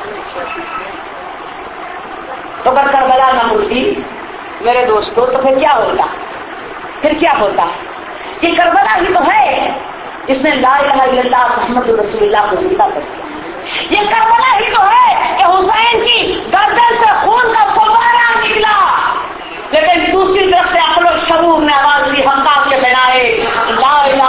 تو اگر کربلا نہ ہوتی میرے دوستوں تو پھر کیا ہوتا؟ پھر کیا ہوتا؟ یہ کربلا ہی تو ہے جس نے لا الہ الا اللہ محمد رسول اللہ کو زندہ کر دیا. یہ کربلا ہی تو ہے کہ حسین کی گردن سے خون کا فوارہ نکلا، لیکن دوسری طرف سے عقل و شعور نے آواز دی حقاق کے بنائے لا الہ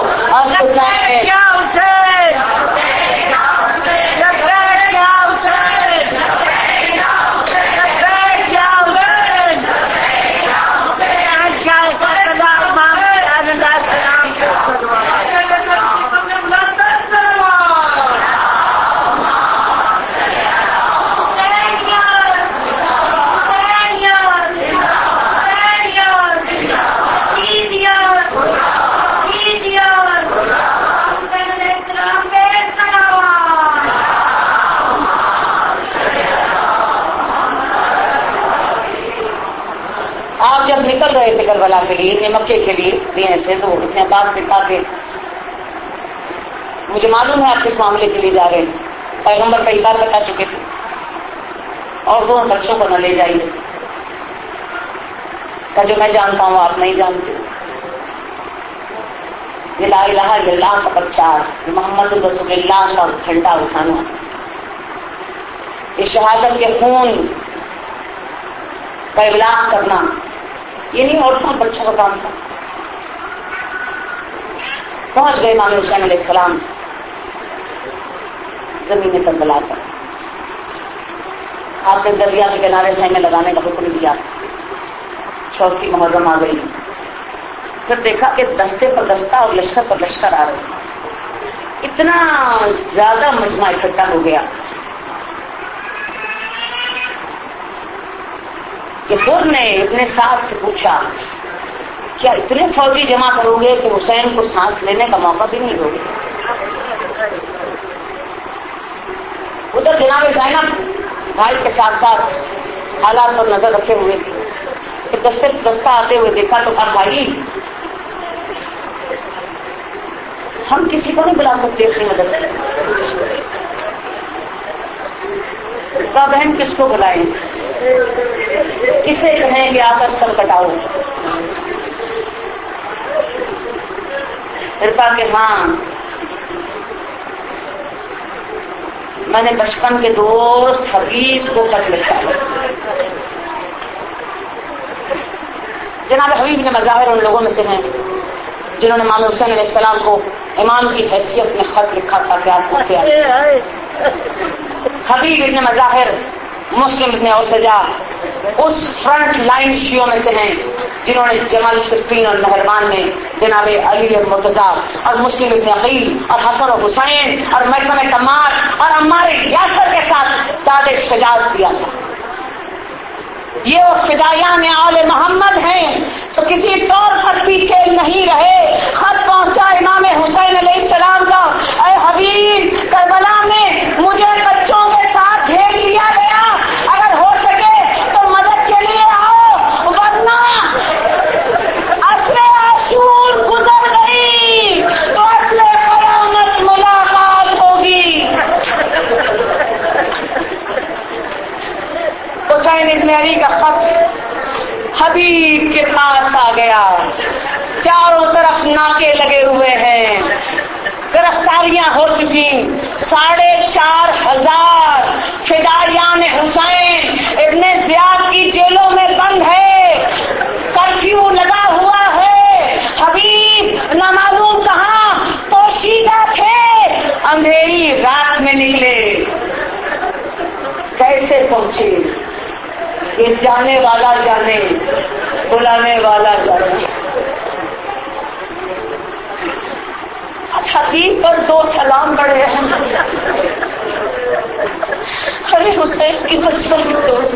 نکل رہے تھے کربلا کے لیے، مکے کے لیے سے تو اتنے بات سکھا کے مجھے معلوم ہے آپ کس معاملے کے لیے جا رہے ہیں. پیغمبر کئی بار بتا چکے تھے، اور دونوں بچوں کو نہ لے جائیے کا جو میں جانتا ہوں آپ نہیں جانتے. یہ لا الہ الا اللہ کا پرچار، محمد رسول اللہ کا جھنڈا اٹھانا، یہ شہادت کے خون کا ابلاغ کرنا، یہ نہیں عورتوں بچوں کا کام تھا. پہنچ گئے امام حسین علیہ السلام زمین کربلا پر. آپ نے دریا کے کنارے خیمے لگانے کا حکم دیا. چوتھی محرم آ گئی، پھر دیکھا کہ دستے پر دستہ اور لشکر پر لشکر آ رہے. اتنا زیادہ مجمع اکٹھا ہو گیا کہ خود نے اتنے ساتھ سے پوچھا کیا اتنے فوجی جمع کرو گے کہ حسین کو سانس لینے کا موقع بھی نہیں دو گے؟ ادھر جناب زینب بھائی کے ساتھ ساتھ حالات پر نظر رکھے ہوئے تھے کہ دستے دستہ آتے ہوئے دیکھا تو اب بھائی ہم کسی کو نہیں بلا سکتے اپنی مدد سے، بہن کس کو بلائیں، کسے کہیں گے آ کر سر کٹاؤ؟ پھر کہا کہ ہاں میں نے بچپن کے دوست حبیب کو خط لکھا. جناب حبیب نے مظاہر ان لوگوں میں سے ہیں جنہوں نے امام حسین علیہ السلام کو امام کی حیثیت میں خط لکھا تھا کہ آپ کو کیا. حبیب ابن مظاہر مسلم ابن اوسجا اس فرنٹ لائن شیعوں میں سے ہیں جنہوں نے جمال صفین اور مہربان میں جناب علی مرتضیٰ اور مسلم ابن عقیل اور حسن و حسین اور میثم تمار اور عمار یاسر کے ساتھ داد شجاعت دیا تھا. یہ وہ فدایان آل محمد ہیں تو کسی طور پر پیچھے نہیں رہے. خط پہنچا امام حسین علیہ السلام کا، اے حبیب، کربلا میں مجھے بچوں کے ساتھ گھیر لیا گیا، اگر ہو سکے تو مدد کے لیے آؤ، ورنہ اصل عاشور گزر گئی تو اصل قیامت ملاقات ہوگی. حسین ابن علی کا خط حبیب کے پاس آ گیا. چاروں طرف ناکے لگے ہوئے ہیں، گرفتاریاں ہو چکی، 4,500 فدایان حسین ابن زیاد کی جیلوں میں بند ہے، کرفیو لگا ہوا ہے. حبیب نہ معلوم کہاں پوشیدہ تھے، اندھیری رات میں نکلے. کیسے پہنچے؟ یہ جانے والا جانے، بلانے والا جانے. حبیب پر 2 سلام پڑے ہیں. ارے حسین کی بچپن کی دوست،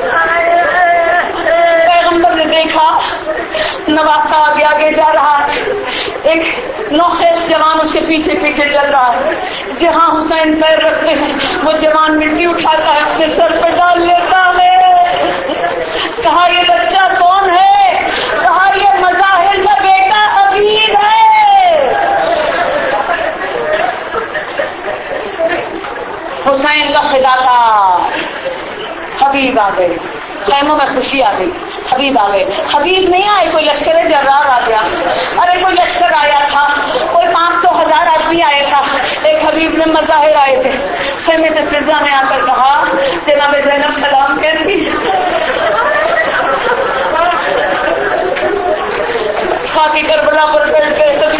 پیغمبر نے دیکھا نواسا آگے آگے جا رہا ہے، ایک نوخیز جوان اس کے پیچھے پیچھے چل رہا ہے. جہاں حسین پیر رکھتے ہیں وہ جوان مٹی اٹھاتا ہے، اپنے سر پہ ڈال لیتا ہے. کہا یہ بچہ کون ہے؟ کہا یہ مظاہر کا بیٹا حبیب ہے. حسین کا فدا تھا. حبیب آ گئے، خیموں میں خوشی آ گئی. حبیب آ گئے. حبیب نہیں آئے، کوئی لشکر جرار آ گیا. ارے کوئی لشکر آیا تھا، کوئی 500,000 آدمی آیا تھا. ایک حبیب میں مظاہر آئے تھے. خیمے سے فضا میں آ کر کہا جناب زینب سلام کہتی. خاکی کربلا پر بیٹھ گئے.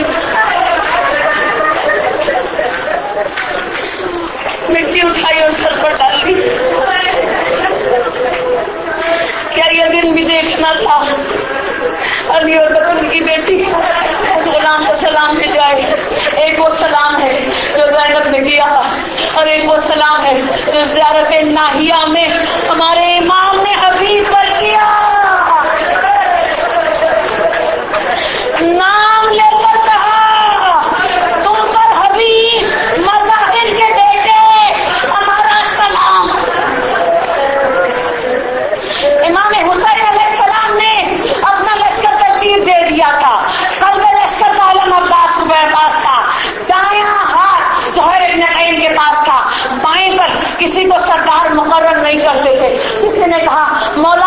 مٹی اٹھائی اور سر پر ڈال دی. کیا یہ دن بھی دیکھنا تھا؟ علی اور بطن کی بیٹی اس غلام کو سلام دے جائے. ایک وہ سلام ہے جو زینب نے کیا، اور ایک وہ سلام ہے جو زیارت ناہیہ میں ہمارے امام نے حبیب پر کیا. نام لے کر کہا تم پر حبیب مظاہر کے بیٹے ہمارا سلام. امام حسین علیہ السلام نے اپنا لشکر ترتیب دے دیا تھا. قلب لشکر کا علم عباس کے پاس تھا، دایاں ہاتھ زہیر ابن قین کے پاس تھا، بائیں پر کسی کو سردار مقرر نہیں کرتے تھے. کسی نے کہا مولا